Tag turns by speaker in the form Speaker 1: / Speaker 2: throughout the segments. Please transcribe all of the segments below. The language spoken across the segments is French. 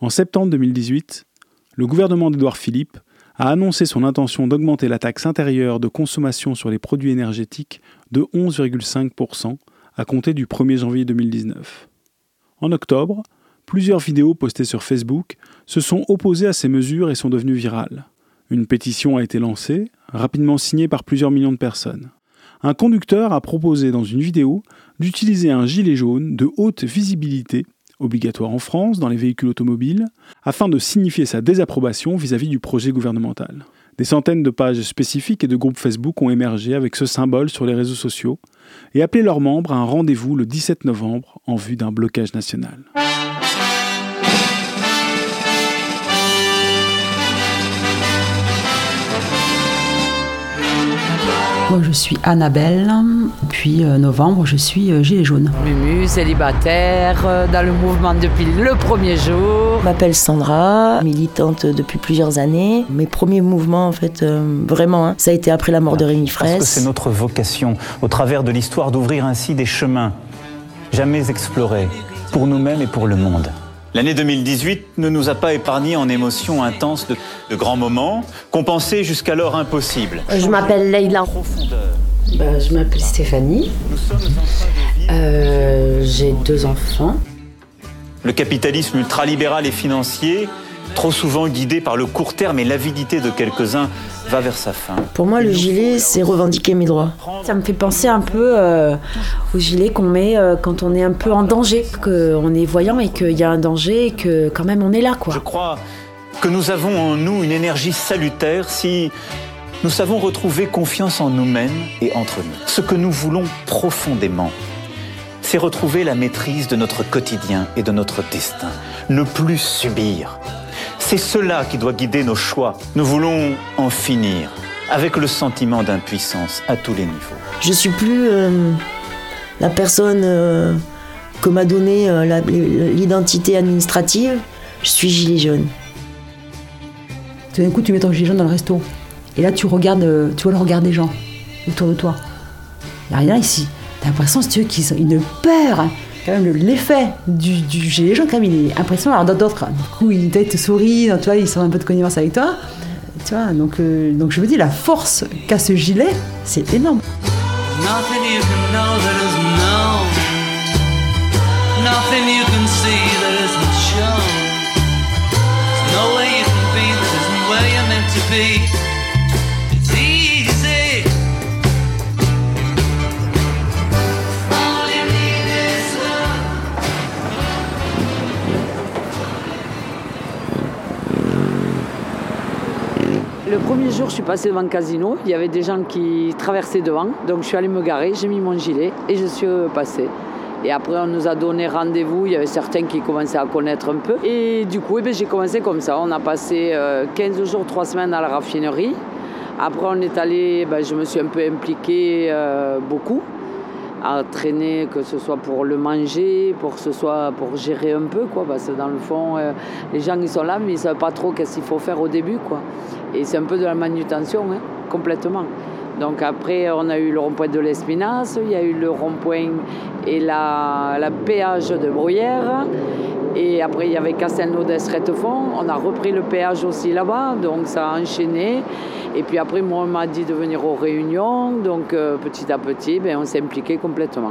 Speaker 1: En septembre 2018, le gouvernement d'Édouard Philippe a annoncé son intention d'augmenter la taxe intérieure de consommation sur les produits énergétiques de 11,5% à compter du 1er janvier 2019. En octobre, plusieurs vidéos postées sur Facebook se sont opposées à ces mesures et sont devenues virales. Une pétition a été lancée, rapidement signée par plusieurs millions de personnes. Un conducteur a proposé dans une vidéo d'utiliser un gilet jaune de haute visibilité, obligatoire en France dans les véhicules automobiles, afin de signifier sa désapprobation vis-à-vis du projet gouvernemental. Des centaines de pages spécifiques et de groupes Facebook ont émergé avec ce symbole sur les réseaux sociaux et appelé leurs membres à un rendez-vous le 17 novembre en vue d'un blocage national.
Speaker 2: Moi, je suis Annabelle, puis novembre, je suis gilet jaune.
Speaker 3: Mumu, célibataire, dans le mouvement depuis le premier jour.
Speaker 4: Je m'appelle Sandra, militante depuis plusieurs années. Mes premiers mouvements, en fait, vraiment, ça a été après la mort de Rémi Fraisse.
Speaker 5: Parce que c'est notre vocation, au travers de l'histoire, d'ouvrir ainsi des chemins jamais explorés, pour nous-mêmes et pour le monde. L'année 2018 ne nous a pas épargné en émotions intenses de grands moments, qu'on pensait jusqu'alors impossibles.
Speaker 6: Je m'appelle Leïla.
Speaker 7: Je m'appelle Stéphanie. J'ai 2 enfants.
Speaker 5: Le capitalisme ultralibéral et financier, trop souvent guidé par le court terme et l'avidité de quelques-uns, va vers sa fin.
Speaker 4: Pour moi, le gilet, c'est revendiquer mes droits.
Speaker 7: Ça me fait penser un peu au gilet qu'on met quand on est un peu en danger, qu'on est voyant et qu'il y a un danger et que quand même on est là, quoi.
Speaker 5: Je crois que nous avons en nous une énergie salutaire si nous savons retrouver confiance en nous-mêmes et entre nous. Ce que nous voulons profondément, c'est retrouver la maîtrise de notre quotidien et de notre destin. Ne plus subir. C'est cela qui doit guider nos choix. Nous voulons en finir avec le sentiment d'impuissance à tous les niveaux.
Speaker 4: Je suis plus la personne que m'a donnée l'identité administrative. Je suis gilet jaune.
Speaker 2: Tout d'un coup, tu mets ton gilet jaune dans le resto. Et là, tu regardes, tu vois le regard des gens autour de toi. Il n'y a rien ici. T'as l'impression, si tu veux, qu'ils ont une peur. Hein. Quand même, l'effet du gilet jaune, quand même, il est impressionnant. Alors d'autres, du coup, ils te sourient, tu vois, ils sont un peu de connivence avec toi. Tu vois, donc je me dis, la force qu'a ce gilet, c'est énorme. Nothing you can know that isn't known. Nothing you can see that isn't shown. There's no way you can be that isn't where you're meant to be. It's easy. All you need is love.
Speaker 3: Le premier jour, je suis passée devant le casino. Il y avait des gens qui traversaient devant. Donc, je suis allée me garer, j'ai mis mon gilet et je suis passée. Et après, on nous a donné rendez-vous. Il y avait certains qui commençaient à connaître un peu. Et du coup, j'ai commencé comme ça. On a passé 15 jours, 3 semaines à la raffinerie. Après, on est allé, je me suis un peu impliquée beaucoup à traîner, que ce soit pour le manger, pour gérer un peu, quoi. Parce que dans le fond, les gens, ils sont là, mais ils ne savent pas trop qu'est-ce qu'il faut faire au début, quoi. Et c'est un peu de la manutention, hein, complètement. Donc après, on a eu le rond-point de l'Espinasse, il y a eu le rond-point et la péage de Bruyères. Et après, il y avait Castelnau-d'Estrettefond. On a repris le péage aussi là-bas, donc ça a enchaîné. Et puis après, moi, on m'a dit de venir aux réunions. Donc petit à petit, on s'est impliqué complètement.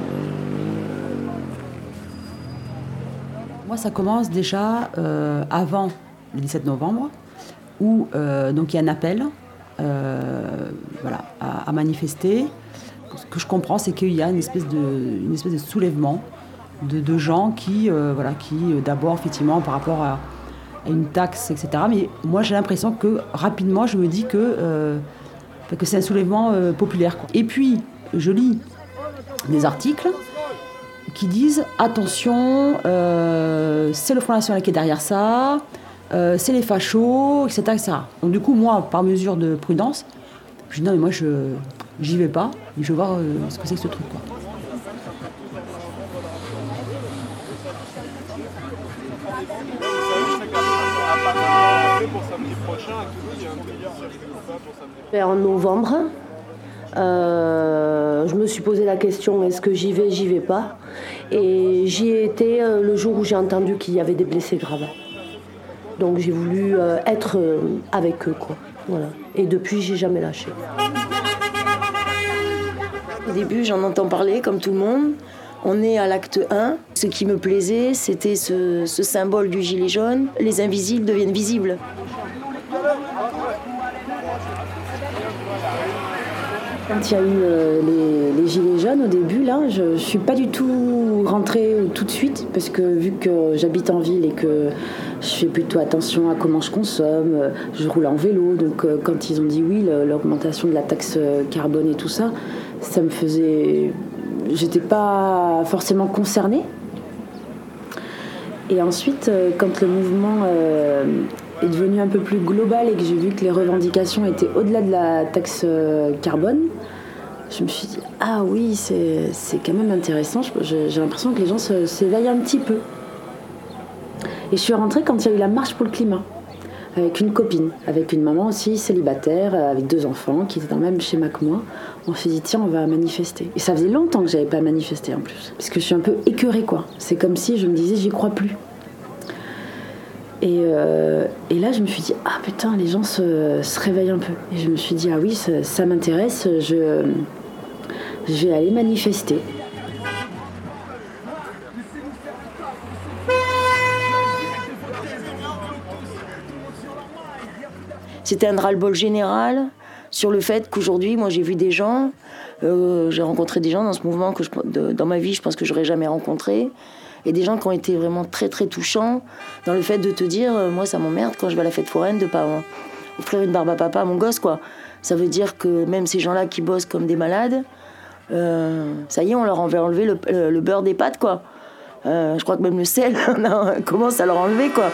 Speaker 2: Moi, ça commence déjà avant le 17 novembre, où donc il y a un appel à manifester. Ce que je comprends, c'est qu'il y a une espèce de soulèvement de gens qui d'abord, effectivement, par rapport à une taxe, etc. Mais moi, j'ai l'impression que, rapidement, je me dis que c'est un soulèvement populaire, quoi. Et puis, je lis des articles qui disent « Attention, c'est le Front National qui est derrière ça, c'est les fachos, etc., etc. » Donc, du coup, moi, par mesure de prudence, je dis « Non, mais moi, j'y vais pas, et je vais voir ce que c'est que ce truc, quoi. »
Speaker 6: En novembre, je me suis posé la question, est-ce que j'y vais pas? Et j'y ai été le jour où j'ai entendu qu'il y avait des blessés graves. Donc j'ai voulu être avec eux, quoi. Voilà. Et depuis, j'ai jamais lâché.
Speaker 4: Au début, j'en entends parler, comme tout le monde. On est à l'acte 1. Ce qui me plaisait, c'était ce symbole du gilet jaune. Les invisibles deviennent visibles.
Speaker 7: Quand il y a eu les gilets jaunes au début, là, je ne suis pas du tout rentrée tout de suite parce que vu que j'habite en ville et que je fais plutôt attention à comment je consomme, je roule en vélo, donc quand ils ont dit oui, l'augmentation de la taxe carbone et tout ça, ça me faisait... J'étais pas forcément concernée. Et ensuite, quand le mouvement est devenu un peu plus global et que j'ai vu que les revendications étaient au-delà de la taxe carbone, je me suis dit « Ah oui, c'est quand même intéressant. » J'ai l'impression que les gens s'éveillent un petit peu. Et je suis rentrée quand il y a eu la marche pour le climat, avec une copine, avec une maman aussi célibataire, avec 2 enfants qui étaient dans le même schéma que moi. On s'est dit tiens, on va manifester. Et ça faisait longtemps que j'avais pas manifesté en plus, parce que je suis un peu écœurée, quoi. C'est comme si je me disais j'y crois plus. Et là je me suis dit ah putain, les gens se réveillent un peu. Et je me suis dit ah oui, ça m'intéresse, je vais aller manifester.
Speaker 4: C'était un ras-le-bol général sur le fait qu'aujourd'hui, moi j'ai vu des gens, j'ai rencontré des gens dans ce mouvement que dans ma vie, je pense que j'aurais jamais rencontré, et des gens qui ont été vraiment très très touchants dans le fait de te dire, moi ça m'emmerde quand je vais à la fête foraine de pas offrir une barbe à papa à mon gosse, quoi. Ça veut dire que même ces gens-là qui bossent comme des malades, ça y est, on leur avait enlevé le beurre des pâtes, quoi. Je crois que même le sel, on commence à leur enlever, quoi.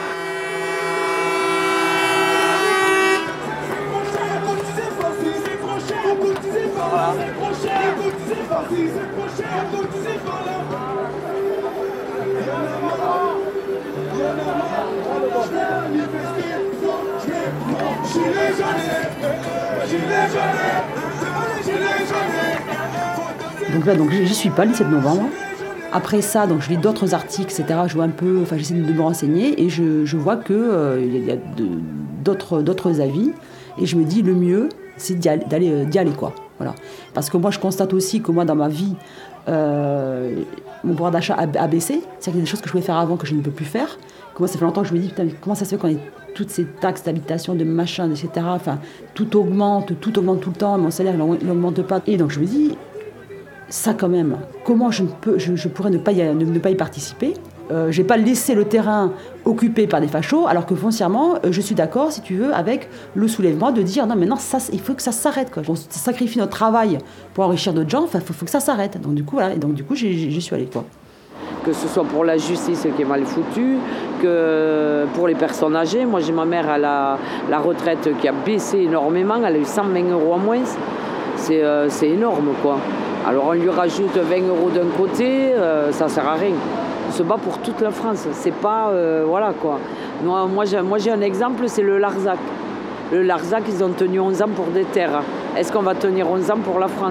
Speaker 2: Donc là, j'y suis pas le 17 novembre. Après ça, donc je lis d'autres articles, etc. Je vois un peu, j'essaie de me renseigner et je vois que il y a d'autres avis. Et je me dis le mieux, c'est d'y aller, quoi. Voilà. Parce que moi, je constate aussi que moi, dans ma vie, mon pouvoir d'achat a baissé. C'est-à-dire qu'il y a des choses que je pouvais faire avant que je ne peux plus faire. Que moi, ça fait longtemps que je me dis, putain, comment ça se fait qu'on ait toutes ces taxes d'habitation, de machin, etc. Enfin, tout augmente tout le temps, mon salaire, il n'augmente pas. Et donc, je me dis, ça quand même, comment je pourrais ne pas y participer. Je vais pas laisser le terrain occupé par des fachos, alors que foncièrement, je suis d'accord, si tu veux, avec le soulèvement de dire non, maintenant, il faut que ça s'arrête, quoi. On sacrifie notre travail pour enrichir d'autres gens, il faut que ça s'arrête. Donc du coup, voilà, j'y suis allée, quoi.
Speaker 3: Que ce soit pour la justice qui est mal foutue, que pour les personnes âgées. Moi, j'ai ma mère à la retraite qui a baissé énormément, elle a eu 120 € en moins. C'est énorme, quoi. Alors on lui rajoute 20 € d'un côté, ça sert à rien. On se bat pour toute la France, c'est pas... voilà, quoi. Moi j'ai un exemple, c'est le Larzac. Le Larzac, ils ont tenu 11 ans pour des terres. Est-ce qu'on va tenir 11 ans pour la France ?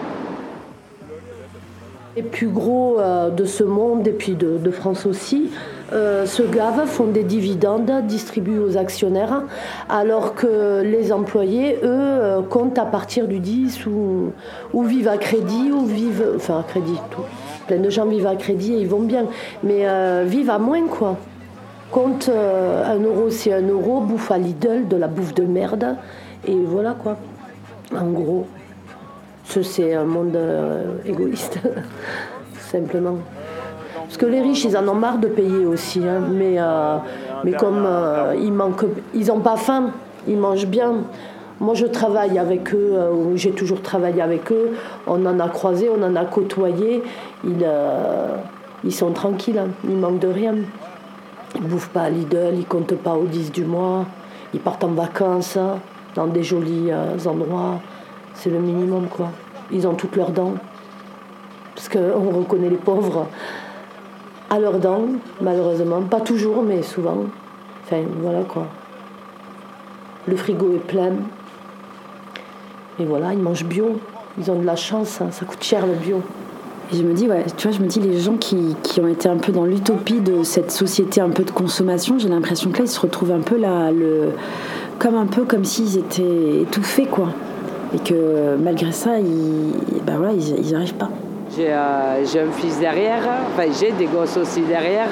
Speaker 6: Les plus gros de ce monde et puis de France aussi se gavent, font des dividendes, distribuent aux actionnaires, alors que les employés, eux, comptent à partir du 10 ou vivent à crédit, ou vivent... Enfin, à crédit, tout. Plein de gens vivent à crédit et ils vont bien, mais vivent à moins, quoi. Compte 1 €, c'est 1 €, bouffe à Lidl, de la bouffe de merde, et voilà, quoi. En gros. C'est un monde égoïste, simplement. Parce que les riches, ils en ont marre de payer aussi, hein, mais comme ils n'ont pas faim, ils mangent bien. Moi, je travaille avec eux, j'ai toujours travaillé avec eux, on en a croisé, on en a côtoyé, ils sont tranquilles, hein, ils manquent de rien. Ils ne bouffent pas à Lidl, ils ne comptent pas au 10 du mois, ils partent en vacances dans des jolis endroits. C'est le minimum, quoi. Ils ont toutes leurs dents. Parce qu'on reconnaît les pauvres à leurs dents, malheureusement. Pas toujours, mais souvent. Enfin, voilà, quoi. Le frigo est plein. Et voilà, ils mangent bio. Ils ont de la chance, hein. Ça coûte cher, le bio.
Speaker 7: Et je me dis, ouais, tu vois, les gens qui ont été un peu dans l'utopie de cette société un peu de consommation, j'ai l'impression que là, ils se retrouvent un peu là, comme s'ils étaient étouffés, quoi. Et que malgré ça, ils n'y arrivent pas.
Speaker 3: J'ai un fils derrière, j'ai des gosses aussi derrière.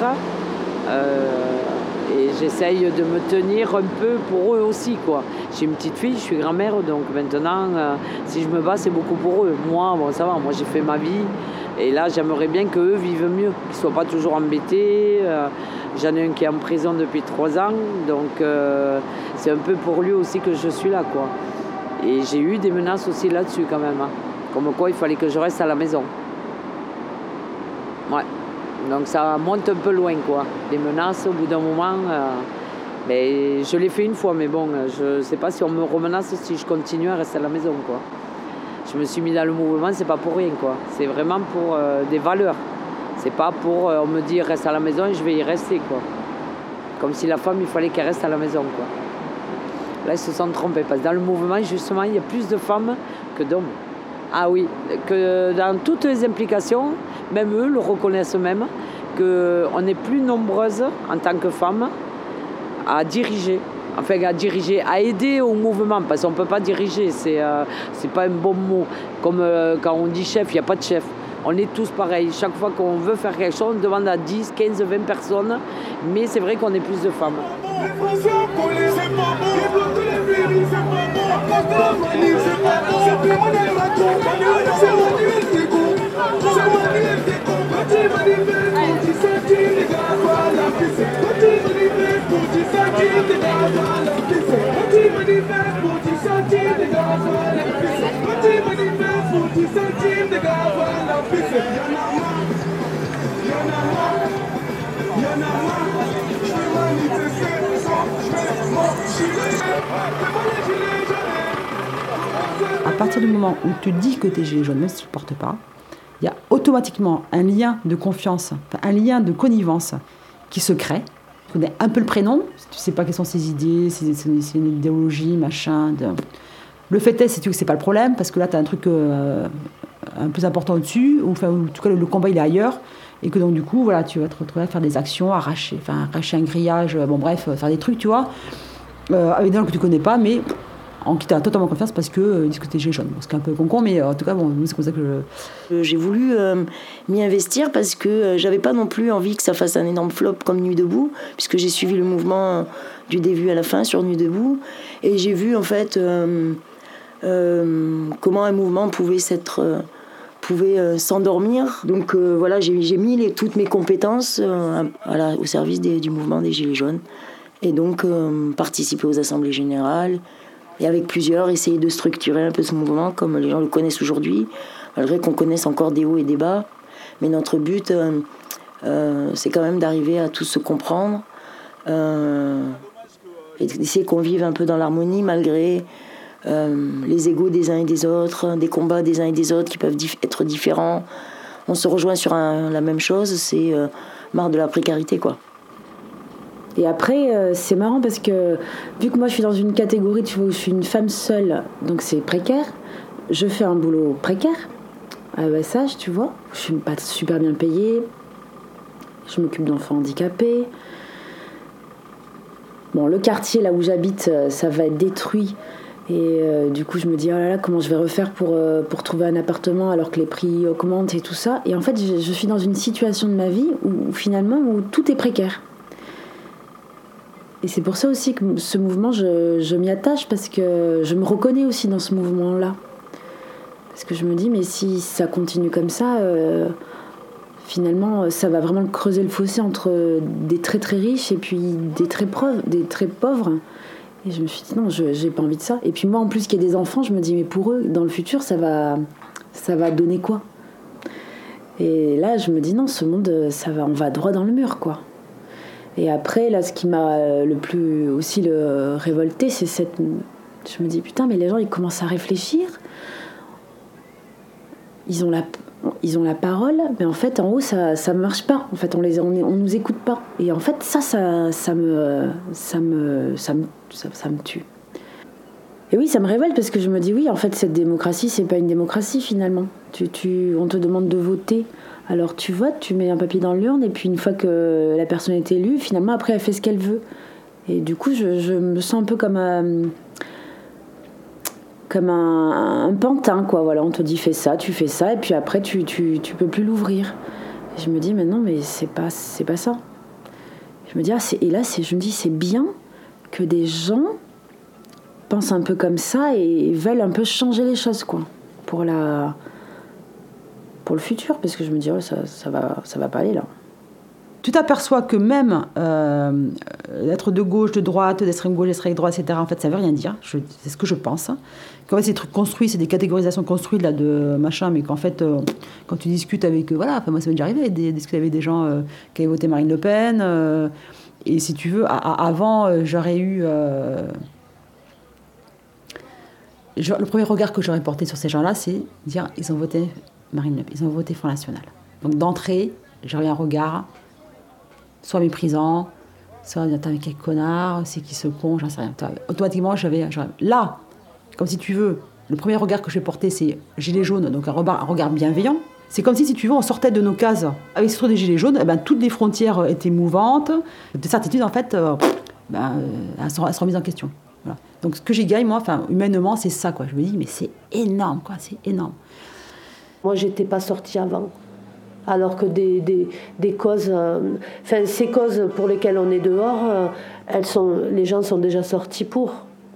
Speaker 3: Et j'essaye de me tenir un peu pour eux aussi, quoi. J'ai une petite fille, je suis grand-mère, donc maintenant, si je me bats, c'est beaucoup pour eux. Moi, bon, ça va, moi j'ai fait ma vie. Et là, j'aimerais bien qu'eux vivent mieux, qu'ils ne soient pas toujours embêtés. J'en ai un qui est en prison depuis 3 ans, donc c'est un peu pour lui aussi que je suis là, quoi. Et j'ai eu des menaces aussi là-dessus, quand même. Hein. Comme quoi, il fallait que je reste à la maison. Ouais. Donc ça monte un peu loin, quoi. Les menaces, au bout d'un moment, mais je l'ai fait une fois, mais bon, je ne sais pas si on me remenace si je continue à rester à la maison, quoi. Je me suis mis dans le mouvement, c'est pas pour rien, quoi. C'est vraiment pour des valeurs. C'est pas pour on me dit reste à la maison et je vais y rester, quoi. Comme si la femme, il fallait qu'elle reste à la maison, quoi. Là, ils se sont trompés, parce que dans le mouvement, justement, il y a plus de femmes que d'hommes. Ah oui, que dans toutes les implications, même eux le reconnaissent même, qu'on est plus nombreuses en tant que femmes à diriger, à aider au mouvement, parce qu'on ne peut pas diriger, c'est pas un bon mot. Comme quand on dit chef, il n'y a pas de chef. On est tous pareils. Chaque fois qu'on veut faire quelque chose, on demande à 10, 15, 20 personnes, mais c'est vrai qu'on est plus de femmes.
Speaker 2: À partir du moment où tu dis que tu es gilet jaune, même si tu ne le portes pas, il y a automatiquement un lien de confiance, un lien de connivence qui se crée. Tu connais un peu le prénom, tu ne sais pas quelles sont ses idées, c'est une idéologie, machin. Le fait est, c'est que ce n'est pas le problème, parce que là, tu as un truc un peu important au-dessus, ou en tout cas, le combat, il est ailleurs, et que donc, du coup, voilà, tu vas te retrouver à faire des actions, arracher un grillage, faire des trucs, tu vois, avec des gens que tu ne connais pas, mais en qui t'as totalement confiance parce qu'ils disent que t'es gilet jaune. Bon, c'est un peu con, mais en tout cas, bon, c'est comme ça que
Speaker 4: j'ai voulu m'y investir parce que j'avais pas non plus envie que ça fasse un énorme flop comme Nuit debout, puisque j'ai suivi le mouvement du début à la fin sur Nuit debout, et j'ai vu en fait comment un mouvement pouvait s'endormir. Donc voilà, j'ai mis toutes mes compétences au service du mouvement des Gilets jaunes, et donc participer aux assemblées générales. Et avec plusieurs, essayer de structurer un peu ce mouvement comme les gens le connaissent aujourd'hui, malgré qu'on connaisse encore des hauts et des bas. Mais notre but, c'est quand même d'arriver à tous se comprendre et d'essayer qu'on vive un peu dans l'harmonie, malgré les égos des uns et des autres, des combats des uns et des autres qui peuvent être différents. On se rejoint sur la même chose, c'est marre de la précarité, quoi.
Speaker 7: Et après, c'est marrant parce que vu que moi je suis dans une catégorie, tu vois, où je suis une femme seule, donc c'est précaire, je fais un boulot précaire, à ESH, tu vois, je suis pas super bien payée, je m'occupe d'enfants handicapés. Bon, le quartier là où j'habite, ça va être détruit. Et du coup, je me dis, oh là là, comment je vais refaire pour trouver un appartement alors que les prix augmentent et tout ça. Et en fait, je suis dans une situation de ma vie où finalement, où tout est précaire. Et c'est pour ça aussi que ce mouvement, je m'y attache, parce que je me reconnais aussi dans ce mouvement-là. Parce que je me dis, mais si ça continue comme ça, finalement, ça va vraiment creuser le fossé entre des très très riches et puis des très pauvres. Et je me suis dit, non, j'ai pas envie de ça. Et puis moi, en plus, qu'il y ait des enfants, je me dis, mais pour eux, dans le futur, ça va donner quoi ? Et là, je me dis, non, ce monde, on va droit dans le mur, quoi. Et après, là, ce qui m'a le plus aussi révolté, c'est je me dis, putain, mais les gens, ils commencent à réfléchir. Ils ont la parole, mais en fait, en haut, ça marche pas. En fait, on nous écoute pas. Et en fait, ça me tue. Et oui, ça me révèle parce que je me dis oui, en fait, cette démocratie, c'est pas une démocratie finalement. On te demande de voter. Alors tu votes, tu mets un papier dans l'urne et puis une fois que la personne est élue, finalement après elle fait ce qu'elle veut. Et du coup, je me sens un peu comme un pantin, quoi. Voilà, on te dit fais ça, tu fais ça et puis après tu peux plus l'ouvrir. Et je me dis mais non, mais c'est pas ça. Je me dis je me dis c'est bien que des gens pensent un peu comme ça et veulent un peu changer les choses, quoi, pour le futur, parce que je me dis ça va pas aller là.
Speaker 2: Tu t'aperçois que même d'être de gauche, de droite, d'extrême gauche, d'extrême droite, etc., en fait, ça veut rien dire. C'est ce que je pense. Qu'en fait, c'est des trucs construits, c'est des catégorisations construites là, de machin, mais qu'en fait, quand tu discutes avec... moi, ça m'est déjà arrivé de discuter avec des gens qui avaient voté Marine Le Pen. Et si tu veux, avant, j'aurais eu... le premier regard que j'aurais porté sur ces gens-là, c'est dire ils ont voté Marine Le Pen, ils ont voté Front National. Donc d'entrée, j'aurais un regard soit méprisant, soit attends, mais quel connard, c'est qui ce con, j'en sais rien. Automatiquement, j'aurais là, comme si tu veux, le premier regard que je vais porter, c'est gilet jaune, donc un regard bienveillant. C'est comme si tu veux, on sortait de nos cases avec ce truc des gilets jaunes, toutes les frontières étaient mouvantes, des certitudes en fait, elles sont remises en question. Voilà. Donc ce que j'y gagne, moi, humainement, c'est ça, quoi. Je me dis, mais c'est énorme, quoi, c'est énorme.
Speaker 6: Moi, j'étais pas sortie avant. Alors que des causes... ces causes pour lesquelles on est dehors, les gens sont déjà sortis pour.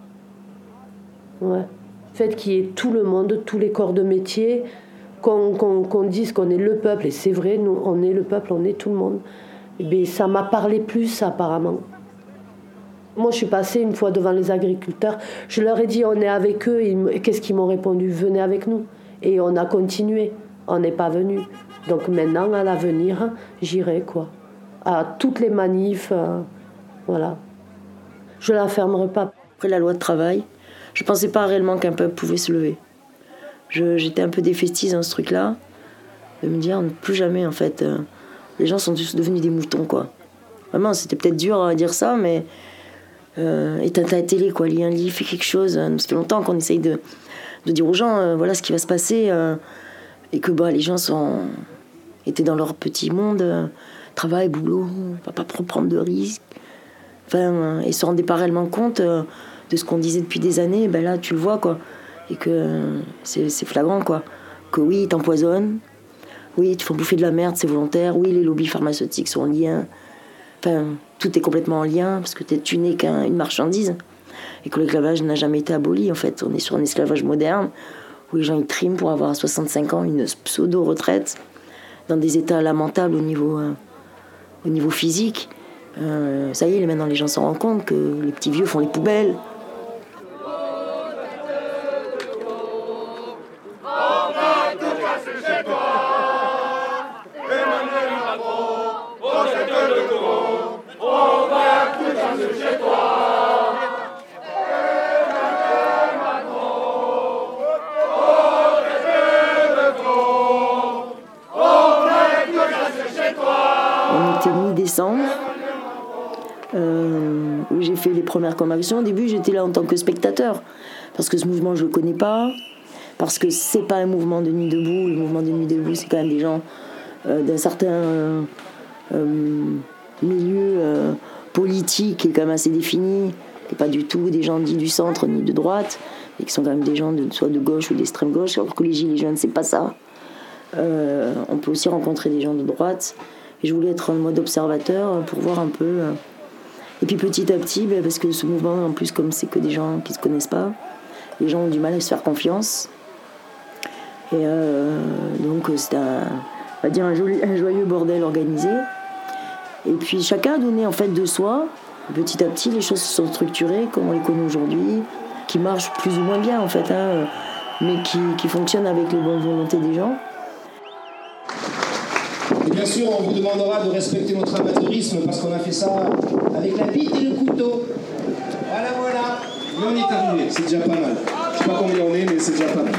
Speaker 6: Ouais. Le fait qu'il y ait tout le monde, tous les corps de métier, qu'on dise qu'on est le peuple, et c'est vrai, nous, on est le peuple, on est tout le monde. Et ça m'a parlé plus, apparemment. Moi, je suis passée une fois devant les agriculteurs. Je leur ai dit, on est avec eux. Et qu'est-ce qu'ils m'ont répondu ? Venez avec nous. Et on a continué. On n'est pas venus. Donc maintenant, à l'avenir, j'irai, quoi. À toutes les manifs, voilà. Je ne la fermerai pas.
Speaker 4: Après la loi de travail, je ne pensais pas réellement qu'un peuple pouvait se lever. J'étais un peu défaitiste dans ce truc-là. De me dire, plus jamais, en fait. Les gens sont tous devenus des moutons, quoi. Vraiment, c'était peut-être dur à dire ça, mais... éteins ta télé, quoi, lis un livre, fais quelque chose. Ça fait longtemps qu'on essaye de dire aux gens, voilà ce qui va se passer, et que les gens étaient dans leur petit monde, travail, boulot, on va pas prendre de risques. Et se rendaient pas réellement compte de ce qu'on disait depuis des années. Là, tu le vois, quoi, et que c'est flagrant, quoi. Que oui, ils t'empoisonnent, oui, ils te font bouffer de la merde, c'est volontaire, oui, les lobbies pharmaceutiques sont en lien. Tout est complètement en lien, parce que tu n'es qu'une marchandise, et que l'esclavage n'a jamais été aboli, en fait. On est sur un esclavage moderne, où les gens ils triment pour avoir à 65 ans une pseudo-retraite, dans des états lamentables au niveau physique. Ça y est, maintenant les gens s'en rendent compte que les petits vieux font les poubelles. Mi-décembre, où j'ai fait les premières commémorations. Au début, j'étais là en tant que spectateur, parce que ce mouvement, je le connais pas, parce que c'est pas un mouvement de Nuit debout. Le mouvement de Nuit debout, c'est quand même des gens d'un certain milieu politique qui est quand même assez défini, qui n'est pas du tout des gens dits du centre ni de droite, et qui sont quand même des gens soit de gauche ou d'extrême gauche, alors que les gilets jaunes, c'est pas ça. On peut aussi rencontrer des gens de droite. Et je voulais être en mode observateur pour voir un peu. Et puis petit à petit, parce que ce mouvement, en plus, comme c'est que des gens qui ne se connaissent pas, les gens ont du mal à se faire confiance. Et donc c'était on va dire un joyeux bordel organisé. Et puis chacun a donné en fait de soi. Petit à petit, les choses se sont structurées comme on les connaît aujourd'hui, qui marchent plus ou moins bien en fait, mais qui fonctionnent avec les bonnes volontés des gens.
Speaker 8: Et bien sûr, on vous demandera de respecter notre amateurisme parce qu'on a fait ça avec la bite et le couteau. Voilà. Mais on est arrivé, c'est déjà pas mal. Je sais pas combien on est, mais c'est déjà pas mal.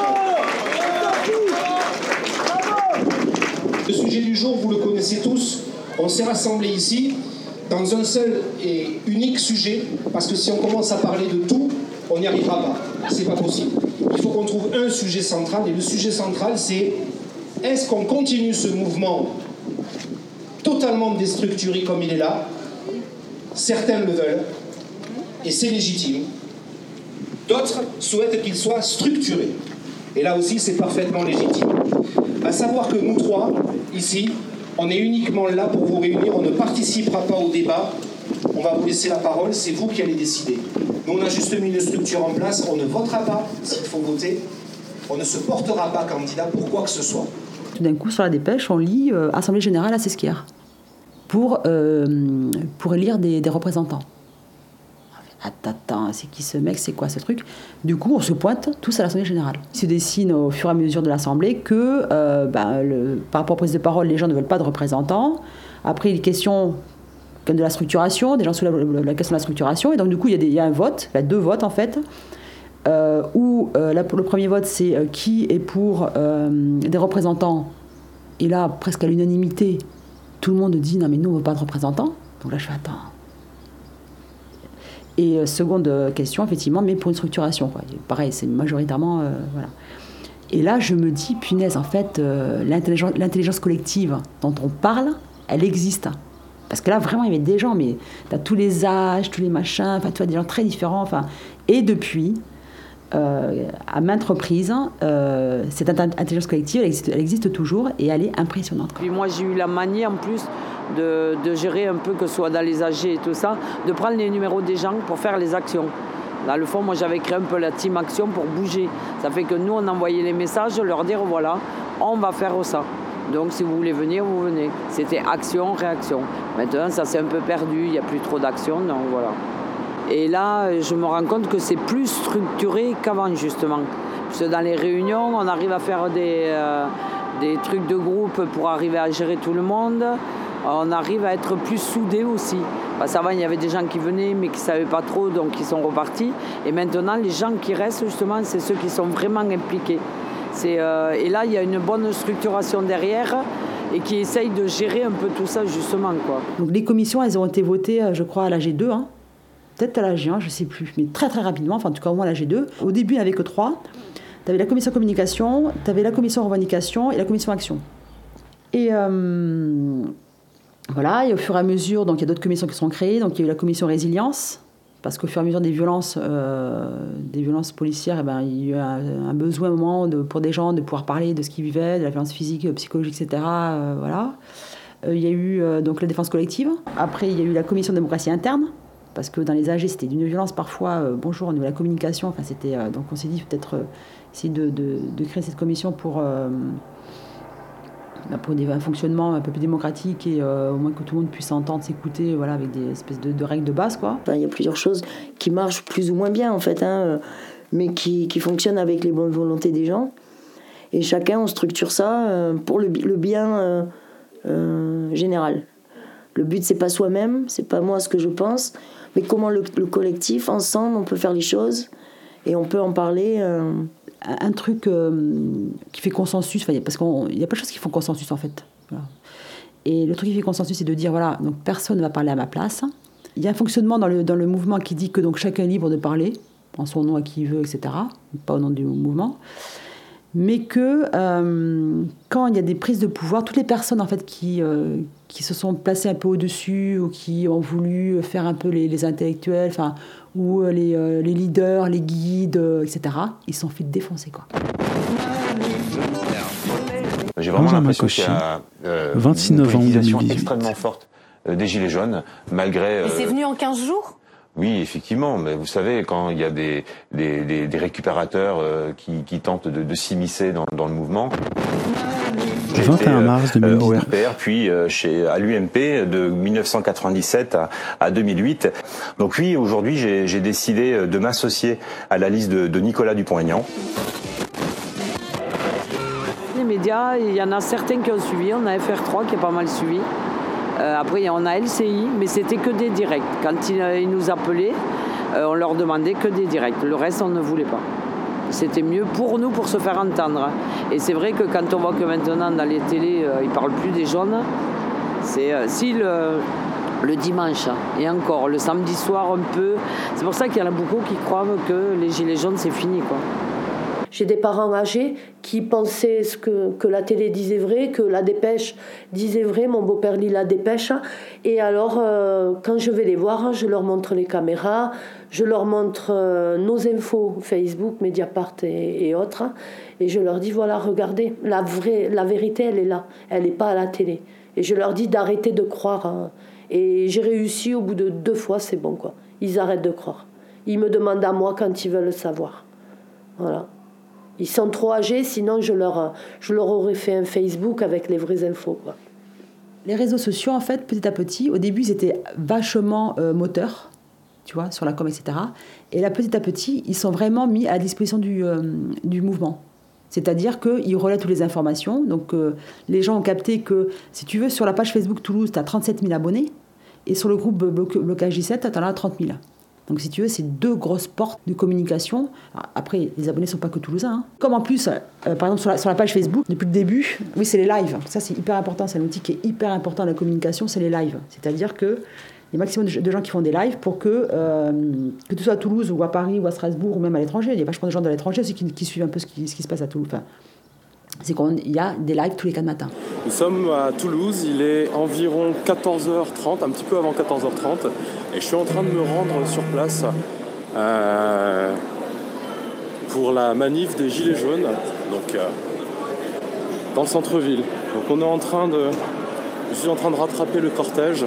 Speaker 8: Le sujet du jour, vous le connaissez tous. On s'est rassemblés ici dans un seul et unique sujet, parce que si on commence à parler de tout, on n'y arrivera pas. C'est pas possible. Il faut qu'on trouve un sujet central, et le sujet central, c'est est-ce qu'on continue ce mouvement totalement déstructuré comme il est là? Certains le veulent, et c'est légitime. D'autres souhaitent qu'il soit structuré. Et là aussi, c'est parfaitement légitime. À savoir que nous trois, ici, on est uniquement là pour vous réunir, on ne participera pas au débat, on va vous laisser la parole, c'est vous qui allez décider. Nous, on a juste mis une structure en place, on ne votera pas s'il faut voter, on ne se portera pas candidat pour quoi que ce soit.
Speaker 2: Tout d'un coup, sur la dépêche, on lit Assemblée Générale à Sesquières pour élire des représentants. Attends, c'est qui ce mec, c'est quoi ce truc? Du coup, on se pointe tous à l'Assemblée Générale. Il se dessine au fur et à mesure de l'Assemblée que, par rapport aux prises de parole, les gens ne veulent pas de représentants. Après, il est question de la structuration, des gens soulèvent la question de la structuration, et donc du coup, il y a un vote, il y a 2 votes en fait, où le premier vote, c'est qui est pour des représentants, et là, presque à l'unanimité, tout le monde dit non mais nous on veut pas de représentants. Donc là, je fais attends. Et seconde question, effectivement, mais pour une structuration, quoi. Pareil, c'est majoritairement... voilà. Et là, je me dis, punaise, en fait, l'intelligence collective dont on parle, elle existe. Parce que là, vraiment, il y avait des gens, mais tu as tous les âges, tous les machins, enfin, tu vois, des gens très différents. Enfin, et depuis, à maintes reprises, cette intelligence collective, elle existe toujours et elle est impressionnante.
Speaker 3: Puis moi, j'ai eu la manie, en plus, de gérer un peu, que ce soit dans les AG et tout ça, de prendre les numéros des gens pour faire les actions. Dans le fond, moi, j'avais créé un peu la team action pour bouger. Ça fait que nous, on envoyait les messages, leur dire, voilà, on va faire ça. Donc, si vous voulez venir, vous venez. C'était action, réaction. Maintenant, ça s'est un peu perdu, il n'y a plus trop d'action, donc voilà. Et là, je me rends compte que c'est plus structuré qu'avant, justement. Parce que dans les réunions, on arrive à faire des trucs de groupe pour arriver à gérer tout le monde. On arrive à être plus soudés aussi. Parce qu'avant, il y avait des gens qui venaient mais qui ne savaient pas trop, donc ils sont repartis. Et maintenant, les gens qui restent, justement, c'est ceux qui sont vraiment impliqués. Et là, il y a une bonne structuration derrière et qui essaye de gérer un peu tout ça, justement, quoi.
Speaker 2: Donc, les commissions, elles ont été votées, je crois, à l'AG2, hein. Peut-être à l'AG1, je ne sais plus, mais très très rapidement, enfin en tout cas au moins à l'AG2. Au début, il n'y avait que 3. Tu avais la commission communication, tu avais la commission revendication et la commission action. Et voilà, et au fur et à mesure, donc il y a d'autres commissions qui sont créées. Donc il y a eu la commission résilience, parce qu'au fur et à mesure des violences policières, eh ben, il y a eu un besoin à un moment pour des gens de pouvoir parler de ce qu'ils vivaient, de la violence physique, psychologique, etc. Voilà. Il y a eu donc la défense collective. Après, il y a eu la commission de démocratie interne, parce que dans les AG, c'était d'une violence parfois, bonjour, au niveau de la communication. Enfin, c'était, donc on s'est dit peut-être essayer de créer cette commission pour un fonctionnement un peu plus démocratique et au moins que tout le monde puisse s'entendre, s'écouter, voilà, avec des espèces de règles de base, quoi.
Speaker 4: Enfin, il y a plusieurs choses qui marchent plus ou moins bien, en fait, hein, mais qui fonctionnent avec les bonnes volontés des gens. Et chacun, on structure ça pour le bien général. Le but, c'est pas soi-même, c'est pas moi ce que je pense, mais comment le collectif, ensemble, on peut faire les choses et on peut en parler.
Speaker 2: Un truc qui fait consensus, parce qu'il y a pas de choses qui font consensus en fait. Voilà. Et le truc qui fait consensus, c'est de dire voilà, donc personne ne va parler à ma place. Il y a un fonctionnement dans le mouvement qui dit que donc chacun est libre de parler en son nom à qui il veut, etc. Pas au nom du mouvement. Mais que quand il y a des prises de pouvoir, toutes les personnes en fait qui se sont placées un peu au-dessus ou qui ont voulu faire un peu les intellectuels, enfin, ou les leaders, les guides, etc., ils se sont fait défoncer, quoi.
Speaker 9: J'ai vraiment l'impression qu'il y a
Speaker 1: 29 ans,
Speaker 9: une mobilisation extrêmement forte des Gilets jaunes, malgré...
Speaker 10: Et c'est venu en 15 jours ?
Speaker 9: Oui, effectivement, mais vous savez, quand il y a des récupérateurs qui tentent de s'immiscer dans le mouvement...
Speaker 1: Le 21 mars 2019.
Speaker 9: Au RPR, puis à l'UMP de 1997 à 2008. Donc oui, aujourd'hui, j'ai décidé de m'associer à la liste de Nicolas Dupont-Aignan.
Speaker 3: Les médias, il y en a certains qui ont suivi. On a FR3 qui est pas mal suivi. Après, on a LCI, mais c'était que des directs. Quand ils nous appelaient, on leur demandait que des directs. Le reste, on ne voulait pas. C'était mieux pour nous, pour se faire entendre. Et c'est vrai que quand on voit que maintenant, dans les télés, ils ne parlent plus des jaunes, si le dimanche. Et encore, le samedi soir un peu. C'est pour ça qu'il y en a beaucoup qui croient que les gilets jaunes, c'est fini, quoi.
Speaker 6: J'ai des parents âgés qui pensaient que la télé disait vrai, que la dépêche disait vrai. Mon beau-père lit la dépêche. Et alors, quand je vais les voir, je leur montre les caméras, je leur montre nos infos, Facebook, Mediapart et autres. Et je leur dis, voilà, regardez, la vérité, elle est là. Elle n'est pas à la télé. Et je leur dis d'arrêter de croire. Et j'ai réussi, au bout de 2 fois, c'est bon, quoi. Ils arrêtent de croire. Ils me demandent à moi quand ils veulent le savoir. Voilà. Ils sont trop âgés, sinon je leur aurais fait un Facebook avec les vraies infos, quoi.
Speaker 2: Les réseaux sociaux, en fait, petit à petit, au début, ils étaient vachement moteurs, tu vois, sur la com, etc. Et là, petit à petit, ils sont vraiment mis à la disposition du mouvement. C'est-à-dire qu'ils relaient toutes les informations. Donc, les gens ont capté que, si tu veux, sur la page Facebook Toulouse, tu as 37 000 abonnés. Et sur le groupe Blocage 17, tu en as 30 000. Donc, si tu veux, c'est 2 grosses portes de communication. Alors, après, les abonnés ne sont pas que toulousains. Hein. Comme en plus, par exemple, sur la page Facebook, depuis le début, oui, c'est les lives. Ça, c'est hyper important. C'est un outil qui est hyper important dans la communication, c'est les lives. C'est-à-dire que il y a un maximum de gens qui font des lives pour que tu sois à Toulouse ou à Paris ou à Strasbourg ou même à l'étranger. Il y a vachement de gens de l'étranger aussi qui suivent un peu ce qui se passe à Toulouse. Enfin, c'est qu'il y a des lives tous les 4 matins.
Speaker 10: Nous sommes à Toulouse, il est environ 14h30, un petit peu avant 14h30, et je suis en train de me rendre sur place pour la manif des Gilets jaunes, donc dans le centre-ville. Donc je suis en train de rattraper le cortège.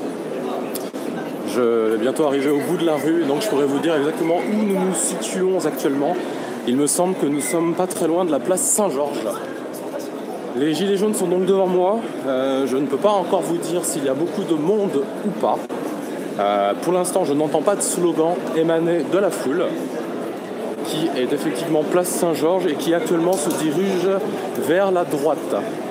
Speaker 10: Je vais bientôt arriver au bout de la rue, donc je pourrais vous dire exactement où nous nous situons actuellement. Il me semble que nous sommes pas très loin de la place Saint-Georges. Les gilets jaunes sont donc devant moi. Je ne peux pas encore vous dire s'il y a beaucoup de monde ou pas. Pour l'instant, je n'entends pas de slogan émaner de la foule, qui est effectivement place Saint-Georges et qui actuellement se dirige vers la droite.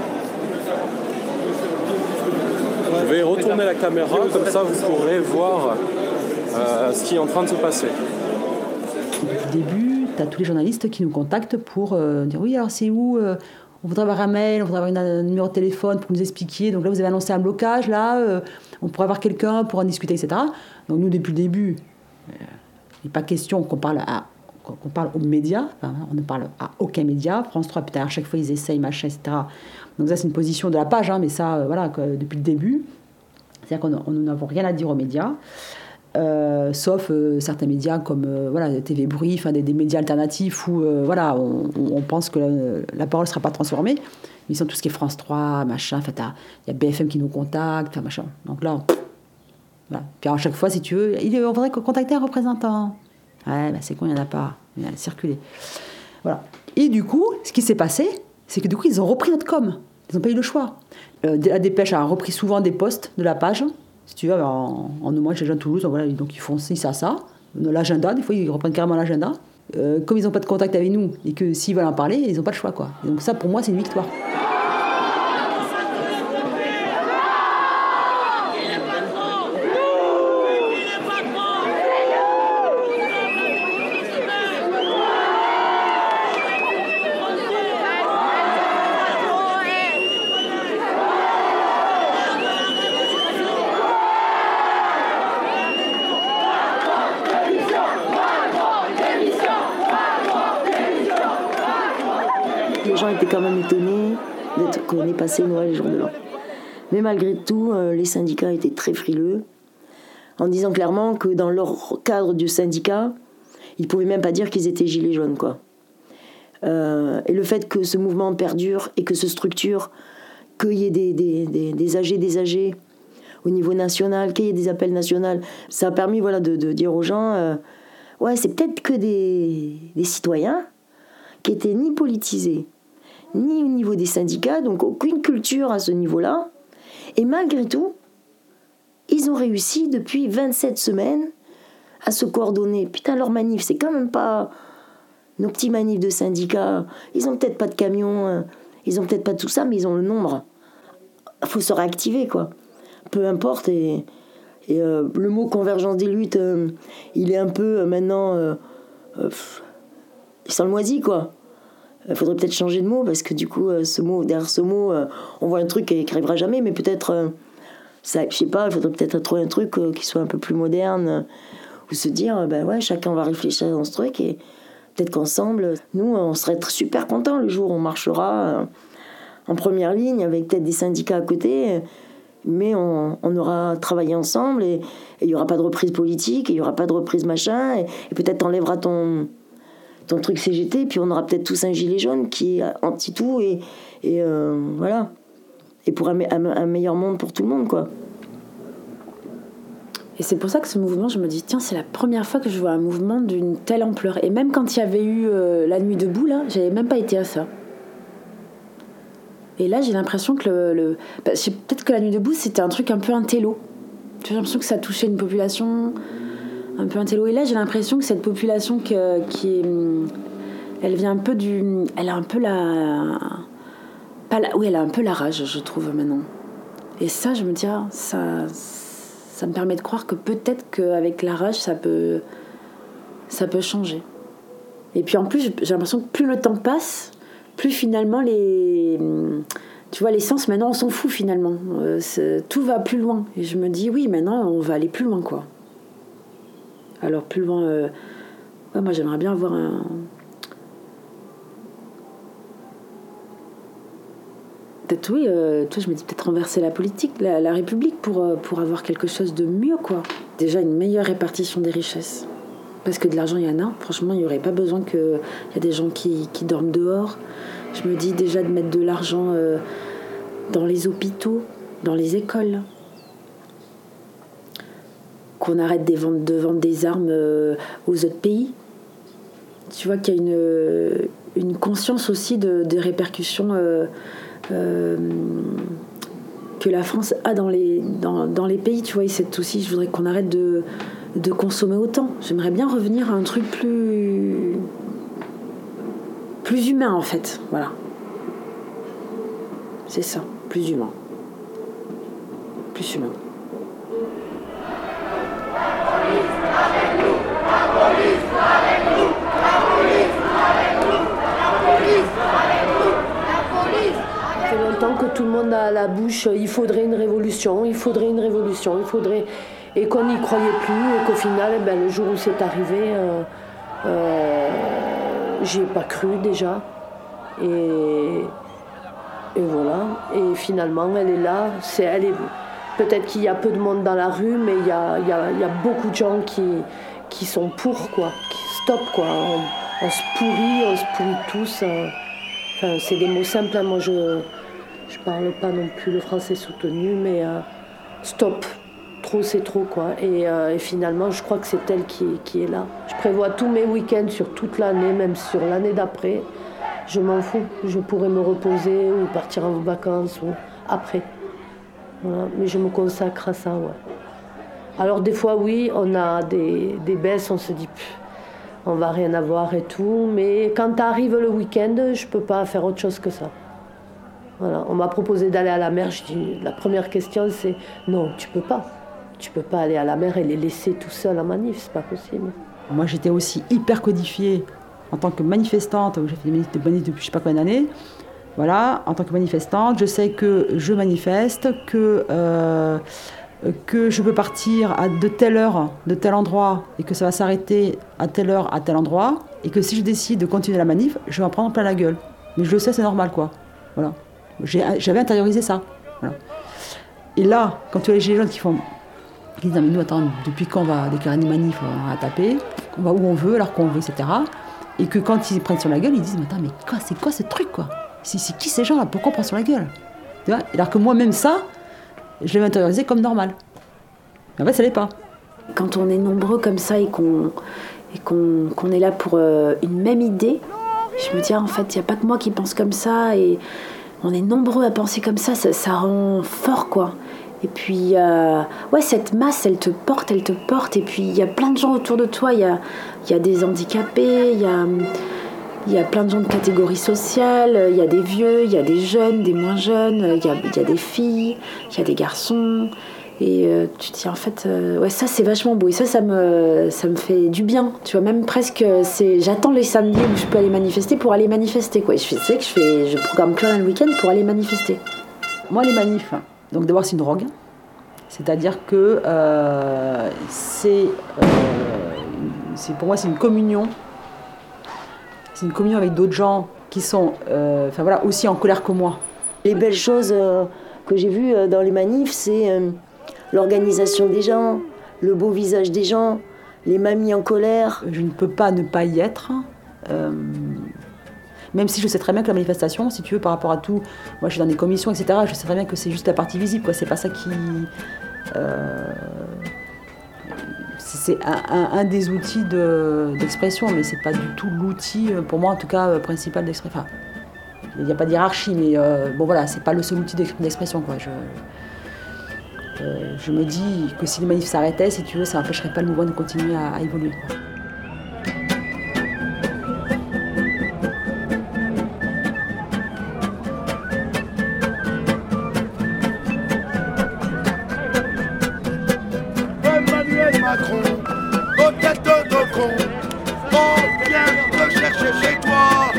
Speaker 10: Je vais retourner la caméra, comme ça vous pourrez voir ce qui est en train de se passer.
Speaker 2: Depuis le début, tu as tous les journalistes qui nous contactent pour dire oui, alors c'est où on voudrait avoir un mail, on voudrait avoir un numéro de téléphone pour nous expliquer. Donc là, vous avez annoncé un blocage, là, on pourrait avoir quelqu'un pour en discuter, etc. Donc nous, depuis le début, il n'est pas question qu'on parle aux médias. Enfin, on ne parle à aucun média. France 3, putain, à chaque fois, ils essayent, machin, etc. Donc ça, c'est une position de la page, hein, mais ça, voilà, depuis le début. C'est-à-dire qu'on nous n'avons rien à dire aux médias. Sauf certains médias comme TV Bruit, enfin des médias alternatifs où on pense que la parole ne sera pas transformée. Mais ils sont tout ce qui est France 3, machin, il y a BFM qui nous contacte, machin. Donc là, voilà. Puis à chaque fois, si tu veux, on voudrait contacter un représentant. Ouais, c'est con, il n'y en a pas. Il y en a circulé. Voilà. Et du coup, ce qui s'est passé, c'est que du coup, ils ont repris notre com. Ils n'ont pas eu le choix. La Dépêche a repris souvent des posts de la page. Si tu veux, en 2 mois, chez les gens de Toulouse, donc ils font ci, ça. L'agenda, des fois, ils reprennent carrément l'agenda. Comme ils n'ont pas de contact avec nous et que s'ils veulent en parler, ils n'ont pas le choix, quoi. Et donc ça, pour moi, c'est une victoire.
Speaker 4: Les gens étaient quand même étonnés qu'on ait passé Noël et jour de l'an. Mais malgré tout, les syndicats étaient très frileux, en disant clairement que dans leur cadre du syndicat, ils ne pouvaient même pas dire qu'ils étaient gilets jaunes, quoi. Et le fait que ce mouvement perdure et que se structure, qu'il y ait des âgés au niveau national, qu'il y ait des appels nationaux, ça a permis de dire aux gens c'est peut-être que des citoyens qui étaient ni politisés, ni au niveau des syndicats, donc aucune culture à ce niveau-là. Et malgré tout, ils ont réussi depuis 27 semaines à se coordonner. Putain, leur manif, c'est quand même pas nos petits manifs de syndicats. Ils ont peut-être pas de camions, ils ont peut-être pas tout ça, mais ils ont le nombre. Il faut se réactiver, quoi. Peu importe. Et le mot convergence des luttes, il est un peu maintenant... il sent le moisi, quoi. Il faudrait peut-être changer de mot, parce que du coup, derrière ce mot, on voit un truc qui n'arrivera jamais, mais peut-être Ça, je sais pas, il faudrait peut-être trouver un truc qui soit un peu plus moderne, ou se dire, chacun va réfléchir dans ce truc, et peut-être qu'ensemble, nous, on serait super contents le jour où on marchera en première ligne, avec peut-être des syndicats à côté, mais on aura travaillé ensemble, et il n'y aura pas de reprise politique, il n'y aura pas de reprise machin, et peut-être t'enlèveras ton truc CGT, puis on aura peut-être tous un gilet jaune qui est anti-tout, et voilà. Et pour un meilleur monde pour tout le monde, quoi.
Speaker 7: Et c'est pour ça que ce mouvement, je me dis, tiens, c'est la première fois que je vois un mouvement d'une telle ampleur. Et même quand il y avait eu la nuit debout, là, j'avais même pas été à ça. Et là, j'ai l'impression que peut-être que la nuit debout, c'était un truc un peu intello. J'ai l'impression que ça touchait une population un peu intello. Et là, j'ai l'impression que cette population elle vient un peu elle a un peu elle a un peu la rage, je trouve, maintenant. Et ça, je me dis, ça me permet de croire que peut-être qu'avec la rage, ça peut changer. Et puis en plus, j'ai l'impression que plus le temps passe, plus finalement les sens, maintenant on s'en fout finalement. Tout va plus loin. Et je me dis, oui, maintenant on va aller plus loin, quoi. Alors plus loin, moi j'aimerais bien avoir peut-être, oui, je me dis peut-être renverser la politique, la République pour avoir quelque chose de mieux, quoi. Déjà une meilleure répartition des richesses. Parce que de l'argent, il y en a. Franchement, il n'y aurait pas besoin qu'il y a des gens qui dorment dehors. Je me dis déjà de mettre de l'argent dans les hôpitaux, dans les écoles. Qu'on arrête de vendre des armes aux autres pays. Tu vois qu'il y a une conscience aussi des répercussions que la France a dans les pays, tu vois. Et c'est aussi, je voudrais qu'on arrête de consommer autant. J'aimerais bien revenir à un truc plus humain, en fait. Voilà. C'est ça, plus humain. Plus humain.
Speaker 6: Ça fait longtemps que tout le monde a à la bouche, il faudrait une révolution, et qu'on n'y croyait plus, et qu'au final, le jour où c'est arrivé, j'y ai pas cru déjà. Et voilà. Et finalement, elle est là. Peut-être qu'il y a peu de monde dans la rue, mais il y a beaucoup de gens qui sont pour, quoi, qui stoppent, quoi. On se pourrit tous. Enfin, c'est des mots simples, hein. Moi je parle pas non plus le français soutenu, mais stop. Trop, c'est trop, quoi. Et finalement, je crois que c'est elle qui est là. Je prévois tous mes week-ends sur toute l'année, même sur l'année d'après. Je m'en fous. Je pourrais me reposer ou partir en vacances ou après. Voilà. Mais je me consacre à ça, ouais. Alors des fois, oui, on a des baisses, on se dit, on va rien avoir et tout. Mais quand arrive le week-end, je peux pas faire autre chose que ça. Voilà. On m'a proposé d'aller à la mer. Je dis, la première question, c'est non, tu peux pas. Tu peux pas aller à la mer et les laisser tout seuls en manif, c'est pas possible.
Speaker 2: Moi, j'étais aussi hyper codifiée en tant que manifestante. J'ai fait des manifs depuis je sais pas combien d'années. Voilà, en tant que manifestante, je sais que je manifeste, que je peux partir de telle heure, de tel endroit, et que ça va s'arrêter à telle heure, à tel endroit, et que si je décide de continuer la manif, je vais en prendre plein la gueule. Mais je le sais, c'est normal, quoi. Voilà. J'avais intériorisé ça. Voilà. Et là, quand tu as les gilets jaunes qui disent, non mais nous, attends, depuis quand on va déclarer une manif, on va taper, on va où on veut, alors qu'on veut, etc. Et que quand ils prennent sur la gueule, ils disent, mais attends, mais quoi, c'est quoi ce truc, quoi? C'est qui ces gens-là? Pourquoi on prend sur la gueule? Tu vois? Alors que moi, même ça, je l'ai intériorisé comme normal. Mais en fait, ça l'est pas.
Speaker 7: Quand on est nombreux comme ça et qu'on est là pour une même idée, je me dis, en fait, il n'y a pas que moi qui pense comme ça, et on est nombreux à penser comme ça, ça rend fort, quoi. Et puis, cette masse, elle te porte, et puis il y a plein de gens autour de toi, il y a des handicapés, il y a plein de gens de catégories sociales, il y a des vieux, il y a des jeunes, des moins jeunes, il y a des filles, il y a des garçons. Et tu te dis, en fait, ça c'est vachement beau. Et ça me fait du bien. Tu vois, même presque, j'attends les samedis où je peux aller manifester pour aller manifester, quoi. Et je programme plus rien le week-end pour aller manifester.
Speaker 2: Moi, les manifs, donc d'abord c'est une drogue. C'est-à-dire que pour moi, c'est une communion. C'est une communion avec d'autres gens qui sont aussi en colère que moi.
Speaker 4: Les belles choses que j'ai vues dans les manifs, c'est l'organisation des gens, le beau visage des gens, les mamies en colère.
Speaker 2: Je ne peux pas ne pas y être. Même si je sais très bien que la manifestation, si tu veux, par rapport à tout, moi je suis dans des commissions, etc., je sais très bien que c'est juste la partie visible, quoi. C'est pas ça qui... c'est un des outils d'expression, mais c'est pas du tout l'outil, pour moi en tout cas, principal d'expression. Enfin, il n'y a pas de hiérarchie, mais c'est pas le seul outil d'expression, quoi. Je me dis que si les manifs s'arrêtaient, si tu veux, ça n'empêcherait pas le mouvement de continuer à évoluer, quoi.
Speaker 11: Macron, aux têtes de nos cons, on vient te chercher chez toi.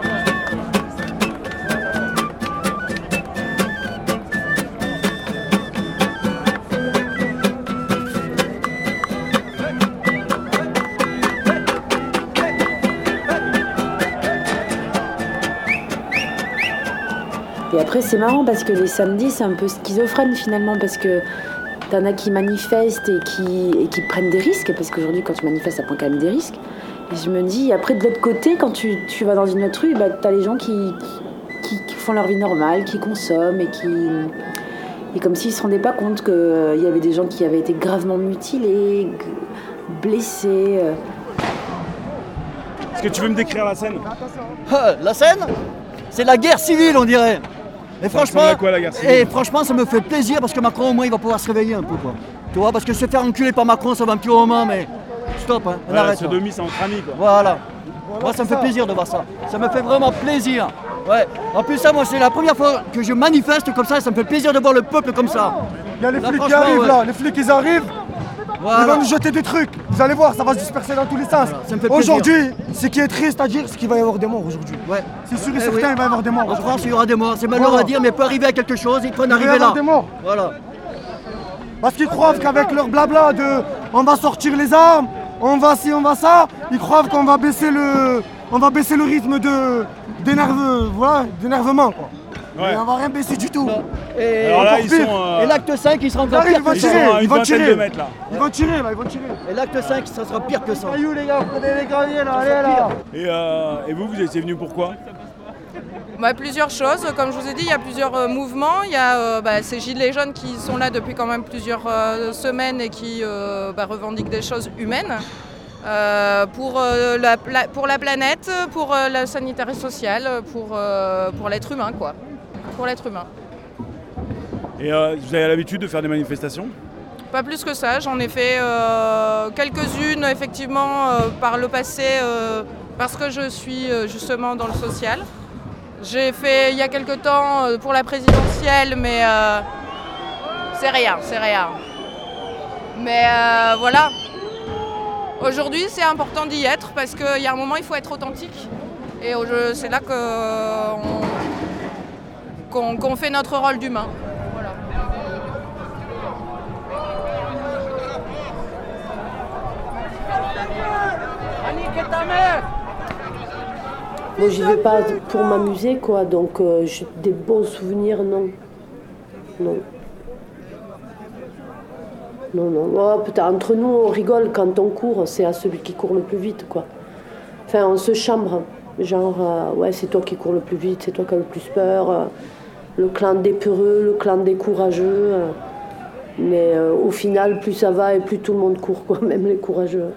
Speaker 7: Et après c'est marrant parce que les samedis c'est un peu schizophrène finalement parce que t'en as qui manifestent et qui prennent des risques, parce qu'aujourd'hui, quand tu manifestes, ça prend quand même des risques. Et je me dis, après, de l'autre côté, quand tu vas dans une autre rue, t'as les gens qui font leur vie normale, qui consomment et comme s'ils se rendaient pas compte qu'il y avait des gens qui avaient été gravement mutilés, blessés.
Speaker 1: Est-ce que tu veux me décrire la scène ?
Speaker 12: La scène ? C'est la guerre civile, on dirait. Et franchement, ça me fait plaisir parce que Macron au moins il va pouvoir se réveiller un peu, quoi. Tu vois, parce que se faire enculer par Macron ça va un petit moment, mais stop, hein, on arrête.
Speaker 1: Ce demi c'est entre amis, quoi.
Speaker 12: Voilà. Moi ça me fait plaisir de voir ça. Ça me fait vraiment plaisir. Ouais. En plus ça, moi c'est la première fois que je manifeste comme ça me fait plaisir de voir le peuple comme ça.
Speaker 11: Il y a les flics qui arrivent là, les flics ils arrivent.
Speaker 12: Voilà.
Speaker 11: Ils vont nous jeter des trucs. Vous allez voir, ça va se disperser dans tous les sens.
Speaker 12: Voilà,
Speaker 11: aujourd'hui, ce qui est triste à dire, c'est qu'il va y avoir des morts aujourd'hui.
Speaker 12: Ouais.
Speaker 11: C'est sûr et certain, il va y avoir des morts.
Speaker 12: En France, il y aura des morts. C'est malheureux à dire, mais il peut arriver à quelque chose, il faut en arriver là. Il va y avoir
Speaker 11: des morts.
Speaker 12: Voilà.
Speaker 11: Parce qu'ils croient qu'avec leur blabla de on va sortir les armes, on va ci, on va ça, ils croient qu'on va baisser le rythme d'énervement, quoi. Ouais. Et on va rien baisser du tout.
Speaker 12: Et alors là, et l'acte 5, il sera encore pire que ça.
Speaker 11: Ils vont tirer.
Speaker 12: Ils vont tirer. Et l'acte 5, ça sera pire que ça.
Speaker 11: Caillou les gars, prenez les graviers là, allez là.
Speaker 1: Et vous étiez venu pourquoi ?
Speaker 13: Plusieurs choses. Comme je vous ai dit, il y a plusieurs mouvements. Il y a ces gilets jaunes qui sont là depuis quand même plusieurs semaines et qui revendiquent des choses humaines. Pour la planète, pour la sanitaire et sociale, pour l'être humain, quoi. Pour l'être humain.
Speaker 1: Et vous avez l'habitude de faire des manifestations ?
Speaker 13: Pas plus que ça, j'en ai fait quelques-unes effectivement par le passé parce que je suis justement dans le social. J'ai fait il y a quelque temps pour la présidentielle, mais c'est rien. Mais voilà. Aujourd'hui, c'est important d'y être parce qu'il y a un moment, il faut être authentique. Et c'est là qu'on fait notre rôle d'humain. Voilà.
Speaker 6: Moi, j'y vais pas pour m'amuser, quoi. Donc, j'ai des bons souvenirs, non. Oh, peut-être entre nous, on rigole quand on court, c'est à celui qui court le plus vite, quoi. Enfin, on se chambre. Genre, c'est toi qui cours le plus vite, c'est toi qui as le plus peur. Le clan des peureux, le clan des courageux. Mais au final, plus ça va et plus tout le monde court, quoi, même les courageux.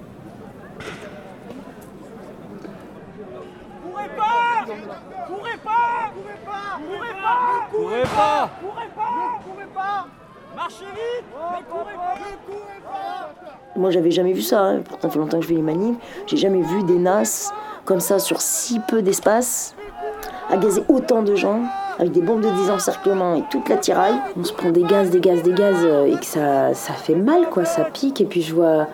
Speaker 12: Courez pas.
Speaker 11: Marchez vite, ne courez pas.
Speaker 4: Moi, j'avais jamais vu ça, hein. Pourtant, ça fait longtemps que je fais les manifs. J'ai jamais vu des NAS comme ça sur si peu d'espace, à gazer autant de gens, avec des bombes de désencerclement et toute la tiraille.
Speaker 7: On se prend des gaz, et que ça fait mal, quoi, ça pique. Et puis je vois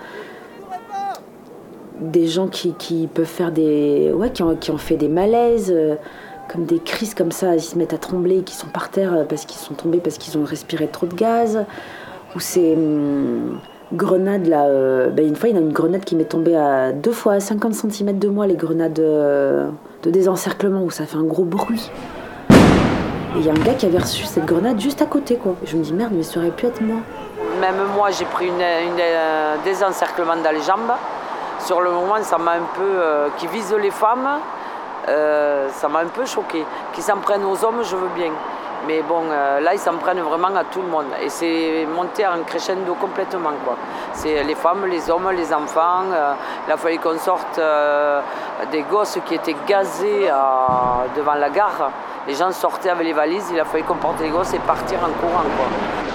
Speaker 7: des gens qui peuvent faire qui ont fait des malaises, comme des crises comme ça, ils se mettent à trembler, qui sont par terre parce qu'ils sont tombés, parce qu'ils ont respiré trop de gaz. Où ces grenades là, une fois il y en a une grenade qui m'est tombée à 2 fois à 50 cm de moi, les grenades de désencerclement où ça fait un gros bruit. Et il y a un gars qui avait reçu cette grenade juste à côté quoi. Et je me dis merde mais ça aurait pu être moi.
Speaker 3: Même moi j'ai pris un désencerclement dans les jambes. Sur le moment ça m'a un peu, qui vise les femmes, ça m'a un peu choqué. Qu'ils s'en prennent aux hommes je veux bien. Mais bon, là, ils s'en prennent vraiment à tout le monde. Et c'est monté en crescendo complètement, quoi. C'est les femmes, les hommes, les enfants. Il a fallu qu'on sorte des gosses qui étaient gazés devant la gare. Les gens sortaient avec les valises, il a fallu qu'on porte les gosses et partir en courant, quoi.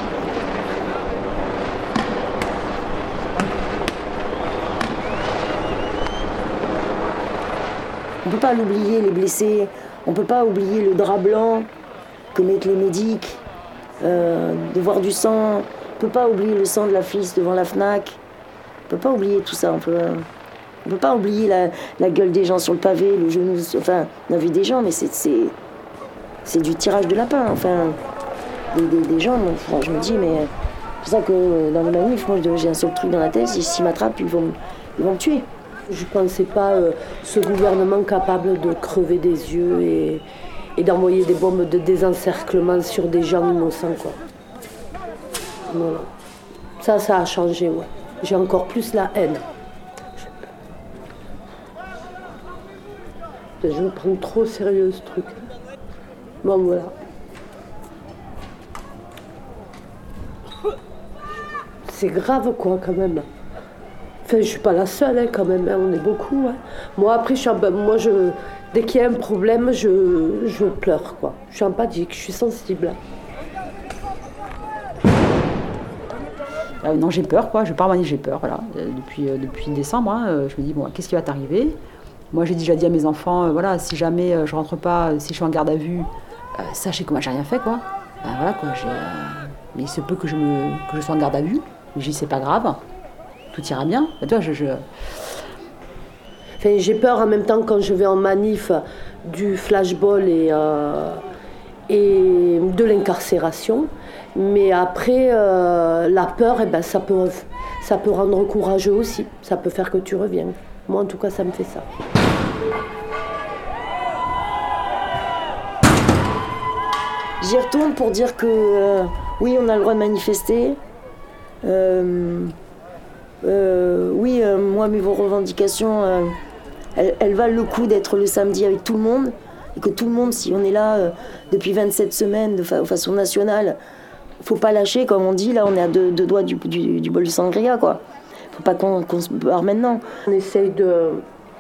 Speaker 4: On ne peut pas l'oublier, les blessés. On ne peut pas oublier le drap blanc que mettent les médics, de voir du sang. On ne peut pas oublier le sang de la fille devant la FNAC. On ne peut pas oublier tout ça. On peut pas oublier la gueule des gens sur le pavé, le genou. Enfin, on a vu des gens, mais c'est du tirage de lapin. Enfin, des gens, moi, je me dis, mais c'est pour ça que dans les manifs, moi j'ai un seul truc dans la tête, s'ils m'attrapent, ils vont me tuer.
Speaker 6: Je ne pensais pas ce gouvernement capable de crever des yeux et d'envoyer des bombes de désencerclement sur des gens innocents, quoi. Voilà. Ça a changé, ouais. J'ai encore plus la haine. Je me prends trop au sérieux, ce truc. Bon, voilà. C'est grave, quoi, quand même. Enfin, je suis pas la seule, hein, quand même, hein, on est beaucoup. Hein. Moi, après, dès qu'il y a un problème, je pleure, quoi. Je suis empathique, je suis sensible.
Speaker 2: Non, j'ai peur, quoi. Je pars en manif, j'ai peur, voilà. Depuis décembre, hein, je me dis, bon, qu'est-ce qui va t'arriver ? Moi, j'ai déjà dit à mes enfants, voilà, si jamais je rentre pas, si je suis en garde à vue, sachez que moi, j'ai rien fait, quoi. Voilà, quoi. Mais il se peut que je sois en garde à vue. Mais je dis, c'est pas grave. Tout ira bien. Tu vois,
Speaker 6: Enfin, j'ai peur en même temps quand je vais en manif du flashball et de l'incarcération. Mais après, la peur, ça peut rendre courageux aussi. Ça peut faire que tu reviens. Moi, en tout cas, ça me fait ça.
Speaker 4: J'y retourne pour dire que oui, on a le droit de manifester. Oui, moi, mes revendications, elles valent le coup d'être le samedi avec tout le monde. Et que tout le monde, si on est là depuis 27 semaines de façon nationale, faut pas lâcher, comme on dit, là, on est à deux doigts du bol de sangria, quoi. Faut pas qu'on se barre maintenant.
Speaker 6: On essaye de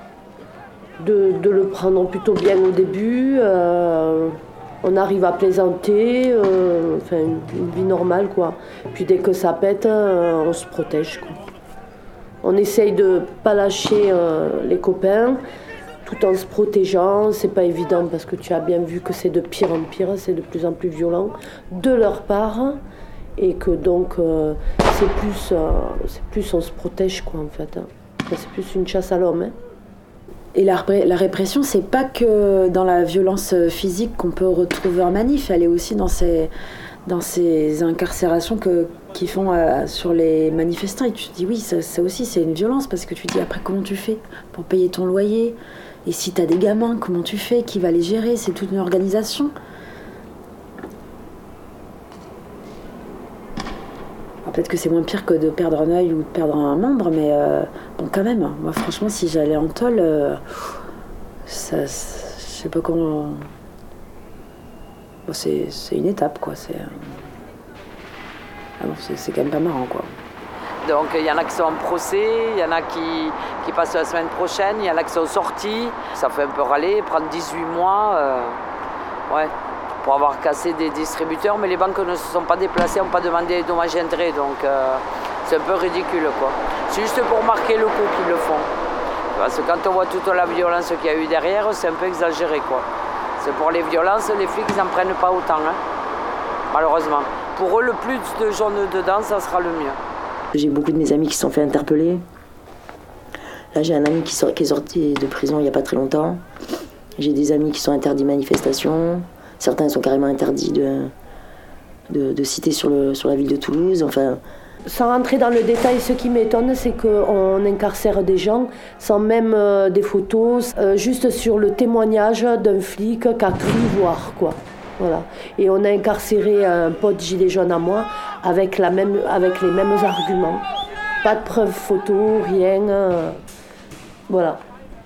Speaker 6: le prendre plutôt bien au début. On arrive à plaisanter, enfin une vie normale, quoi. Puis dès que ça pète, on se protège, quoi. On essaye de pas lâcher les copains, tout en se protégeant. C'est pas évident parce que tu as bien vu que c'est de pire en pire, c'est de plus en plus violent de leur part. Et que donc, c'est plus on se protège, quoi, en fait. Hein. C'est plus une chasse à l'homme, hein.
Speaker 7: Et la répression, c'est pas que dans la violence physique qu'on peut retrouver en manif, elle est aussi dans ces incarcérations qu'ils font sur les manifestants. Et tu te dis, oui, ça aussi, c'est une violence, parce que tu te dis, après, comment tu fais pour payer ton loyer ? Et si t'as des gamins, comment tu fais ? Qui va les gérer ? C'est toute une organisation. Alors, peut-être que c'est moins pire que de perdre un œil ou de perdre un membre, mais bon, quand même, moi, franchement, si j'allais en tôle, je sais pas comment... Bon, c'est une étape, quoi. C'est quand même pas marrant, quoi.
Speaker 3: Donc il y en a qui sont en procès, il y en a qui passent la semaine prochaine, il y en a qui sont sortis. Ça fait un peu râler, prendre 18 mois pour avoir cassé des distributeurs. Mais les banques ne se sont pas déplacées, n'ont pas demandé les dommages et intérêts. Donc c'est un peu ridicule, quoi. C'est juste pour marquer le coup qu'ils le font. Parce que quand on voit toute la violence qu'il y a eu derrière, c'est un peu exagéré, quoi. C'est pour les violences, les flics n'en prennent pas autant, hein, malheureusement. Pour eux, le plus de jaunes dedans, ça sera le mieux.
Speaker 4: J'ai beaucoup de mes amis qui se sont fait interpeller. Là, j'ai un ami qui est sorti de prison il n'y a pas très longtemps. J'ai des amis qui sont interdits de manifestation. Certains sont carrément interdits de citer sur la ville de Toulouse. Enfin,
Speaker 6: sans rentrer dans le détail, ce qui m'étonne, c'est qu'on incarcère des gens sans même des photos, juste sur le témoignage d'un flic qui a cru voir, quoi. Voilà. Et on a incarcéré un pote gilet jaune à moi avec les mêmes arguments. Pas de preuves photo, rien. Voilà.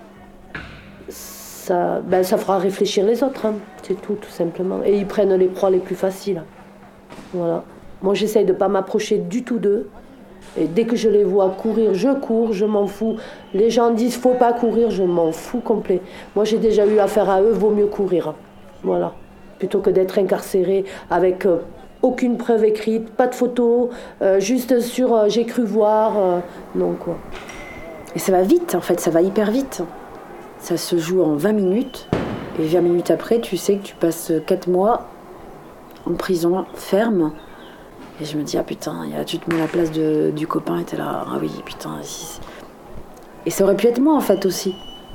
Speaker 6: Ça fera réfléchir les autres, hein. C'est tout simplement. Et ils prennent les proies les plus faciles. Voilà. Moi, j'essaye de ne pas m'approcher du tout d'eux. Et dès que je les vois courir, je cours, je m'en fous. Les gens disent faut pas courir, je m'en fous complet. Moi, j'ai déjà eu affaire à eux, vaut mieux courir. Voilà. Plutôt que d'être incarcéré avec aucune preuve écrite, pas de photo, juste sur j'ai cru voir. Non, quoi.
Speaker 7: Et ça va vite, en fait, ça va hyper vite. Ça se joue en 20 minutes. Et 20 minutes après, tu sais que tu passes 4 mois en prison ferme. Et je me dis, ah putain, tu te mets à la place du copain et t'es là, ah oui, putain. Et ça aurait pu être moi, en fait, aussi.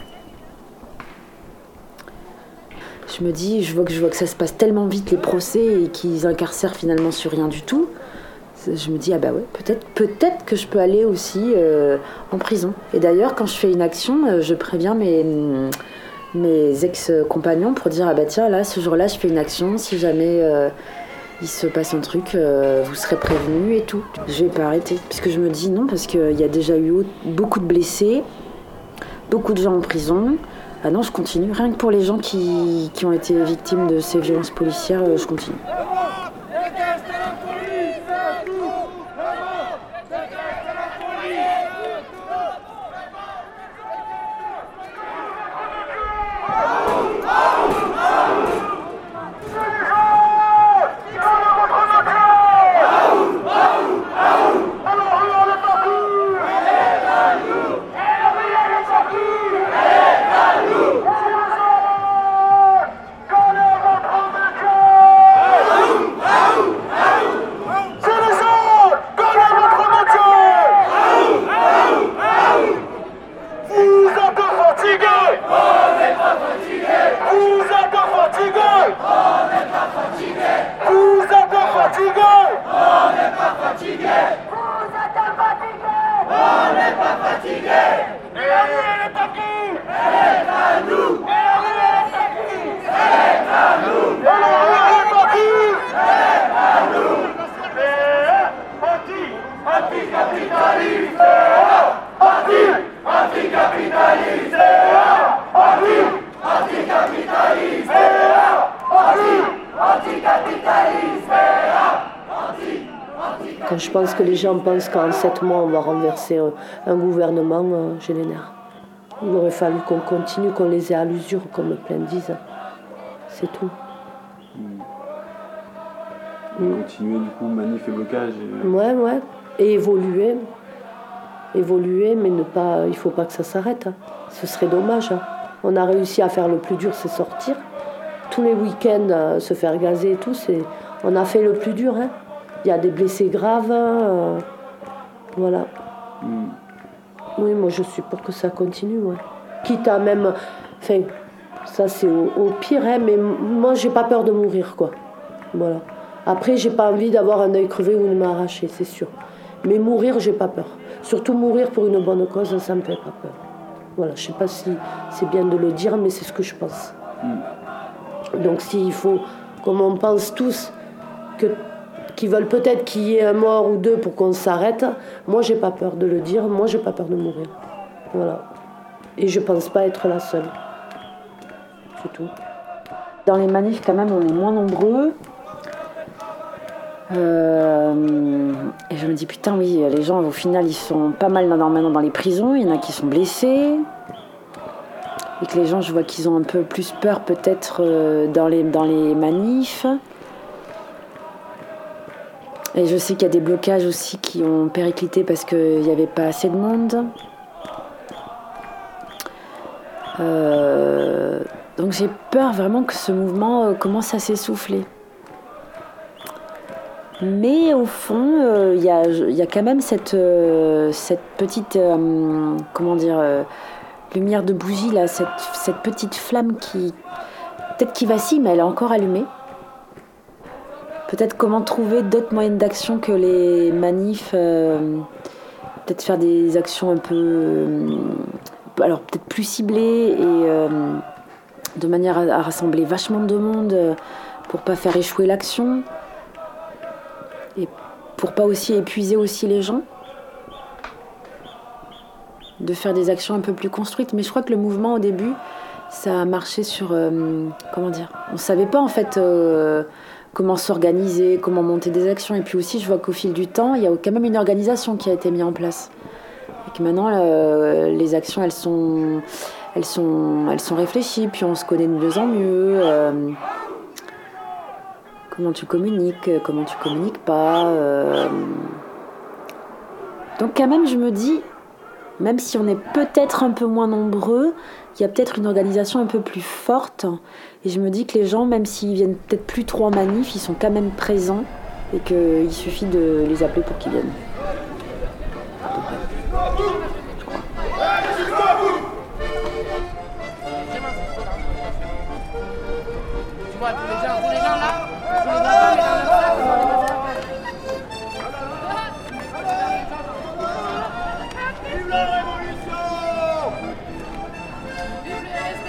Speaker 7: Je me dis, je vois que ça se passe tellement vite, les procès, et qu'ils incarcèrent finalement sur rien du tout. Je me dis, ah bah ouais, peut-être que je peux aller aussi en prison. Et d'ailleurs, quand je fais une action, je préviens mes ex-compagnons pour dire, ah bah tiens, là, ce jour-là, je fais une action, si jamais il se passe un truc, vous serez prévenus et tout. Je vais pas arrêter, puisque je me dis non, parce qu'il y a déjà eu beaucoup de blessés, beaucoup de gens en prison. Ah non, je continue. Rien que pour les gens qui ont été victimes de ces violences policières, je continue.
Speaker 6: Quand je pense que les gens pensent qu'en 7 mois on va renverser un gouvernement, j'ai les nerfs. Il aurait fallu qu'on continue, qu'on les ait à l'usure, comme plein disent. C'est tout.
Speaker 1: Continuer du coup, manif et blocage.
Speaker 6: Ouais. Et évoluer. Évoluer, mais il faut pas que ça s'arrête. Ce serait dommage. On a réussi à faire le plus dur, c'est sortir. Tous les week-ends, se faire gazer et tout, on a fait le plus dur. Il y a des blessés graves. Voilà. Oui, moi je suis pour que ça continue. Ouais. Quitte à même. Enfin, ça c'est au pire, mais moi j'ai pas peur de mourir, quoi. Voilà. Après, j'ai pas envie d'avoir un œil crevé ou une main arrachée, c'est sûr. Mais mourir, j'ai pas peur. Surtout mourir pour une bonne cause, ça me fait pas peur. Voilà, je sais pas si c'est bien de le dire, mais c'est ce que je pense. Donc s'il faut, comme on pense tous, qu'ils veulent peut-être qu'il y ait un mort ou deux pour qu'on s'arrête, moi j'ai pas peur de le dire, moi j'ai pas peur de mourir. Voilà. Et je pense pas être la seule. C'est tout.
Speaker 7: Dans les manifs, quand même, on est moins nombreux. Et je me dis, putain, oui, les gens, au final, ils sont pas mal maintenant dans les prisons. Il y en a qui sont blessés. Et que les gens, je vois qu'ils ont un peu plus peur, peut-être, dans les manifs. Et je sais qu'il y a des blocages aussi qui ont périclité parce qu'il n'y avait pas assez de monde. Donc j'ai peur vraiment que ce mouvement commence à s'essouffler. Mais au fond, il y a quand même cette petite, lumière de bougie, là, cette petite flamme qui, peut-être qui vacille, mais elle est encore allumée. peut-être comment trouver d'autres moyens d'action que les manifs. Peut-être faire des actions un peu... alors peut-être plus ciblées et de manière à rassembler vachement de monde pour pas faire échouer l'action et pour pas aussi épuiser aussi les gens. De faire des actions un peu plus construites. Mais je crois que le mouvement au début, ça a marché sur... comment dire ? On savait pas en fait... comment s'organiser, comment monter des actions. Et puis aussi, je vois qu'au fil du temps, il y a quand même une organisation qui a été mise en place. Et que maintenant, les actions, elles sont réfléchies, puis on se connaît de mieux en mieux. Comment tu communiques pas. Donc quand même, je me dis, même si on est peut-être un peu moins nombreux, il y a peut-être une organisation un peu plus forte. Et je me dis que les gens, même s'ils viennent peut-être plus trop en manif, ils sont quand même présents et qu'il suffit de les appeler pour qu'ils viennent.
Speaker 14: Tu vois, tous les gens là, tous les enfants, dans le sac, vive la révolution! Vive le SD!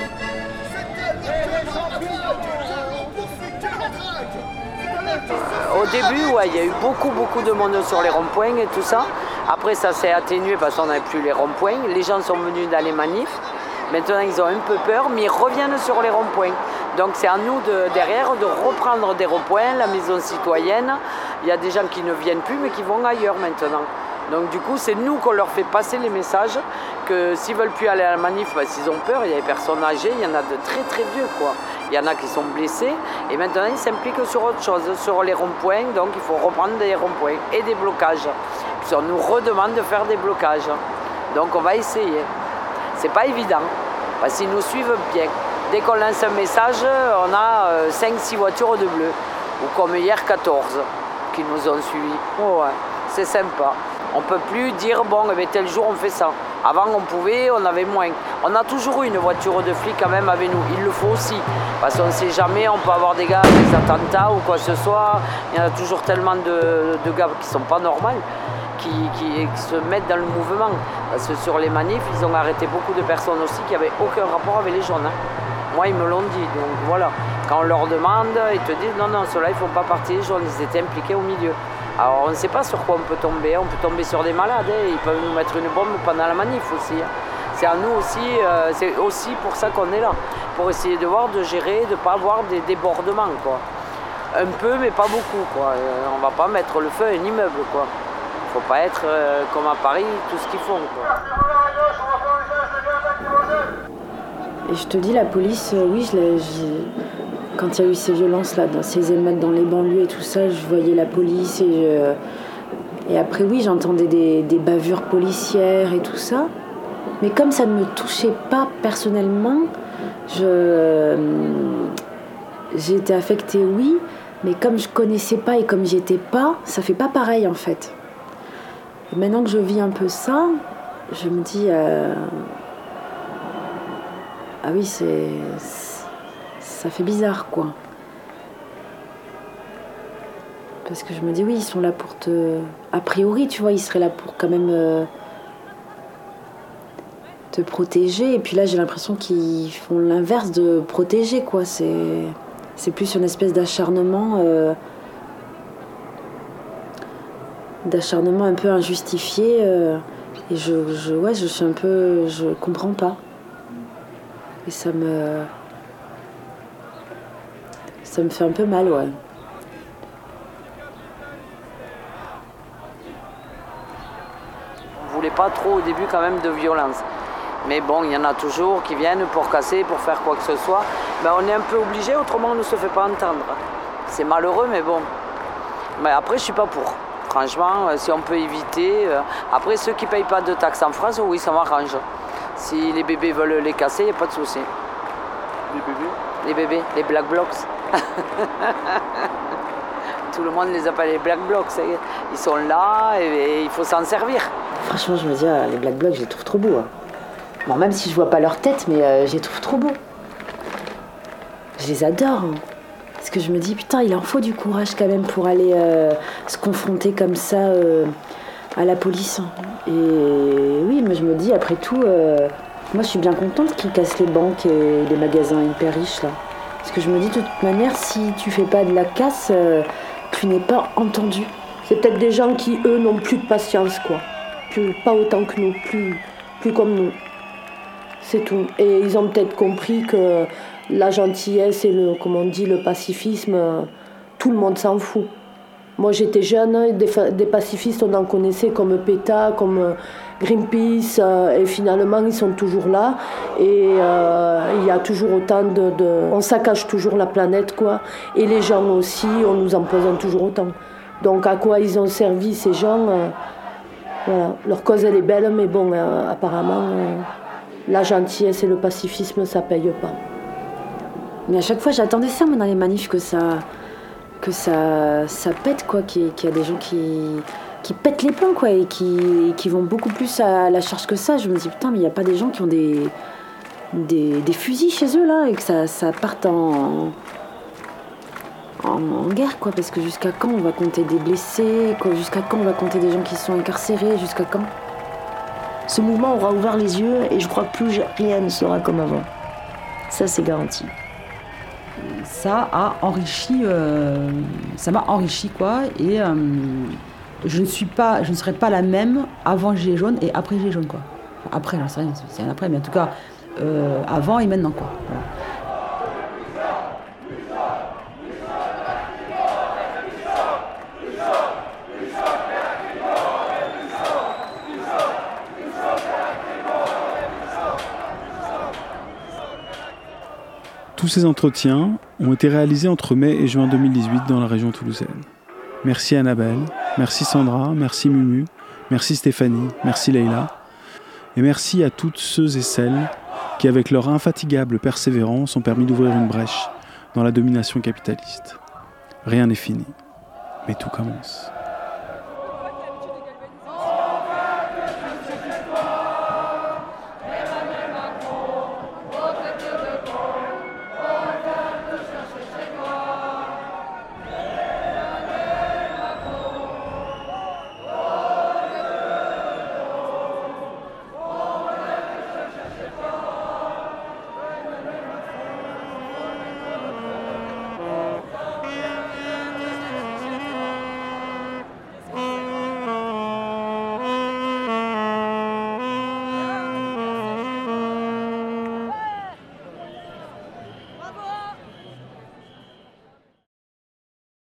Speaker 3: Au début, ouais, il y a eu beaucoup de monde sur les ronds-points et tout ça. Après, ça s'est atténué parce qu'on n'avait plus les ronds-points. Les gens sont venus dans les manifs. Maintenant, ils ont un peu peur, mais ils reviennent sur les ronds-points. Donc, c'est à nous, derrière, de reprendre des ronds-points, la maison citoyenne. Il y a des gens qui ne viennent plus, mais qui vont ailleurs maintenant. Donc, du coup, c'est nous qu'on leur fait passer les messages que s'ils ne veulent plus aller à la manif, parce qu'ils ont peur. Il y a des personnes âgées, il y en a de très très vieux, quoi. Il y en a qui sont blessés. Et maintenant, ils s'impliquent sur autre chose, sur les ronds-points. Donc, il faut reprendre des ronds-points et des blocages. Puis, on nous redemande de faire des blocages. Donc, on va essayer. C'est pas évident, parce qu'ils nous suivent bien. Dès qu'on lance un message, on a 5-6 voitures de bleu. Ou comme hier, 14 qui nous ont suivis. Oh ouais, c'est sympa. On ne peut plus dire, bon, eh bien, tel jour on fait ça. Avant on pouvait, on avait moins. On a toujours eu une voiture de flic quand même avec nous. Il le faut aussi. Parce qu'on ne sait jamais, on peut avoir des gars avec des attentats ou quoi que ce soit. Il y en a toujours tellement de gars qui ne sont pas normaux. Qui se mettent dans le mouvement. Parce que sur les manifs, ils ont arrêté beaucoup de personnes aussi qui n'avaient aucun rapport avec les jaunes. Moi, ils me l'ont dit. Donc voilà, quand on leur demande, ils te disent non, ceux-là, ils ne font pas partie des jaunes. Ils étaient impliqués au milieu. Alors, on ne sait pas sur quoi on peut tomber. On peut tomber sur des malades. Ils peuvent nous mettre une bombe pendant la manif aussi. C'est à nous aussi. C'est aussi pour ça qu'on est là. Pour essayer de voir, de gérer, de ne pas avoir des débordements, quoi. Un peu, mais pas beaucoup, quoi. On ne va pas mettre le feu à un immeuble, quoi. Il ne faut pas être comme à Paris, tout ce qu'ils font, quoi.
Speaker 7: Et je te dis, la police, oui, quand il y a eu ces violences-là, dans ces émeutes dans les banlieues et tout ça, je voyais la police et après, oui, j'entendais des bavures policières et tout ça. Mais comme ça ne me touchait pas personnellement, j'ai été affectée, oui, mais comme je connaissais pas et comme j'y étais pas, ça fait pas pareil en fait. Et maintenant que je vis un peu ça, je me dis... ah oui, ça fait bizarre, quoi. Parce que je me dis, oui, ils sont là pour te... A priori, tu vois, ils seraient là pour quand même te protéger. Et puis là, j'ai l'impression qu'ils font l'inverse de protéger, quoi. C'est plus une espèce d'acharnement... d'acharnement un peu injustifié. Et je suis un peu... Je comprends pas. Et ça me fait un peu mal, ouais.
Speaker 3: On voulait pas trop au début quand même de violence. Mais bon, il y en a toujours qui viennent pour casser, pour faire quoi que ce soit. Ben, on est un peu obligé, autrement on ne se fait pas entendre. C'est malheureux, mais bon. Mais après, je suis pas pour. Franchement, si on peut éviter... Après, ceux qui ne payent pas de taxes en France, oui, ça m'arrange. Si les bébés veulent les casser, il n'y a pas de souci.
Speaker 10: Les bébés ?
Speaker 3: Les bébés, les Black Blocs. Tout le monde les appelle les Black Blocs. Ils sont là et il faut s'en servir.
Speaker 7: Franchement, je me dis, les Black Blocs, je les trouve trop beaux. Hein. Bon, même si je vois pas leur tête, mais je les trouve trop beaux. Je les adore. Hein. Parce que je me dis, putain, il en faut du courage quand même pour aller se confronter comme ça à la police. Et oui, mais je me dis, après tout, moi je suis bien contente qu'ils cassent les banques et les magasins hyper riches là. Parce que je me dis, de toute manière, si tu fais pas de la casse, tu n'es pas entendu.
Speaker 6: C'est peut-être des gens qui, eux, n'ont plus de patience, quoi. Pas autant que nous, plus comme nous. C'est tout. Et ils ont peut-être compris que la gentillesse et le pacifisme, tout le monde s'en fout. Moi, j'étais jeune, des pacifistes, on en connaissait comme PETA, comme Greenpeace, et finalement, ils sont toujours là. Et il y a toujours autant on saccage toujours la planète, quoi. Et les gens aussi, on nous empoisonne toujours autant. Donc, à quoi ils ont servi, ces gens voilà. Leur cause, elle est belle, mais bon, apparemment, la gentillesse et le pacifisme, ça paye pas.
Speaker 7: Mais à chaque fois, j'attendais ça, moi, dans les manifs, que ça pète, quoi, qu'il y a des gens qui pètent les plombs, quoi, et qui vont beaucoup plus à la charge que ça. Je me dis, putain, mais il n'y a pas des gens qui ont des fusils chez eux, là, et que ça parte en guerre, quoi, parce que jusqu'à quand on va compter des blessés, quoi, jusqu'à quand on va compter des gens qui sont incarcérés, jusqu'à quand?
Speaker 4: Ce mouvement aura ouvert les yeux et je crois que plus rien ne sera comme avant. Ça, c'est garanti.
Speaker 2: Ça m'a enrichi, quoi, et je ne serai pas la même avant Gilets jaunes et après Gilets jaunes, quoi. Après, j'en sais rien, c'est un après, mais en tout cas, avant et maintenant, quoi. Voilà.
Speaker 1: Tous ces entretiens ont été réalisés entre mai et juin 2018 dans la région toulousaine. Merci Annabelle, merci Sandra, merci Mumu, merci Stéphanie, merci Leïla. Et merci à toutes ceux et celles qui, avec leur infatigable persévérance, ont permis d'ouvrir une brèche dans la domination capitaliste. Rien n'est fini, mais tout commence.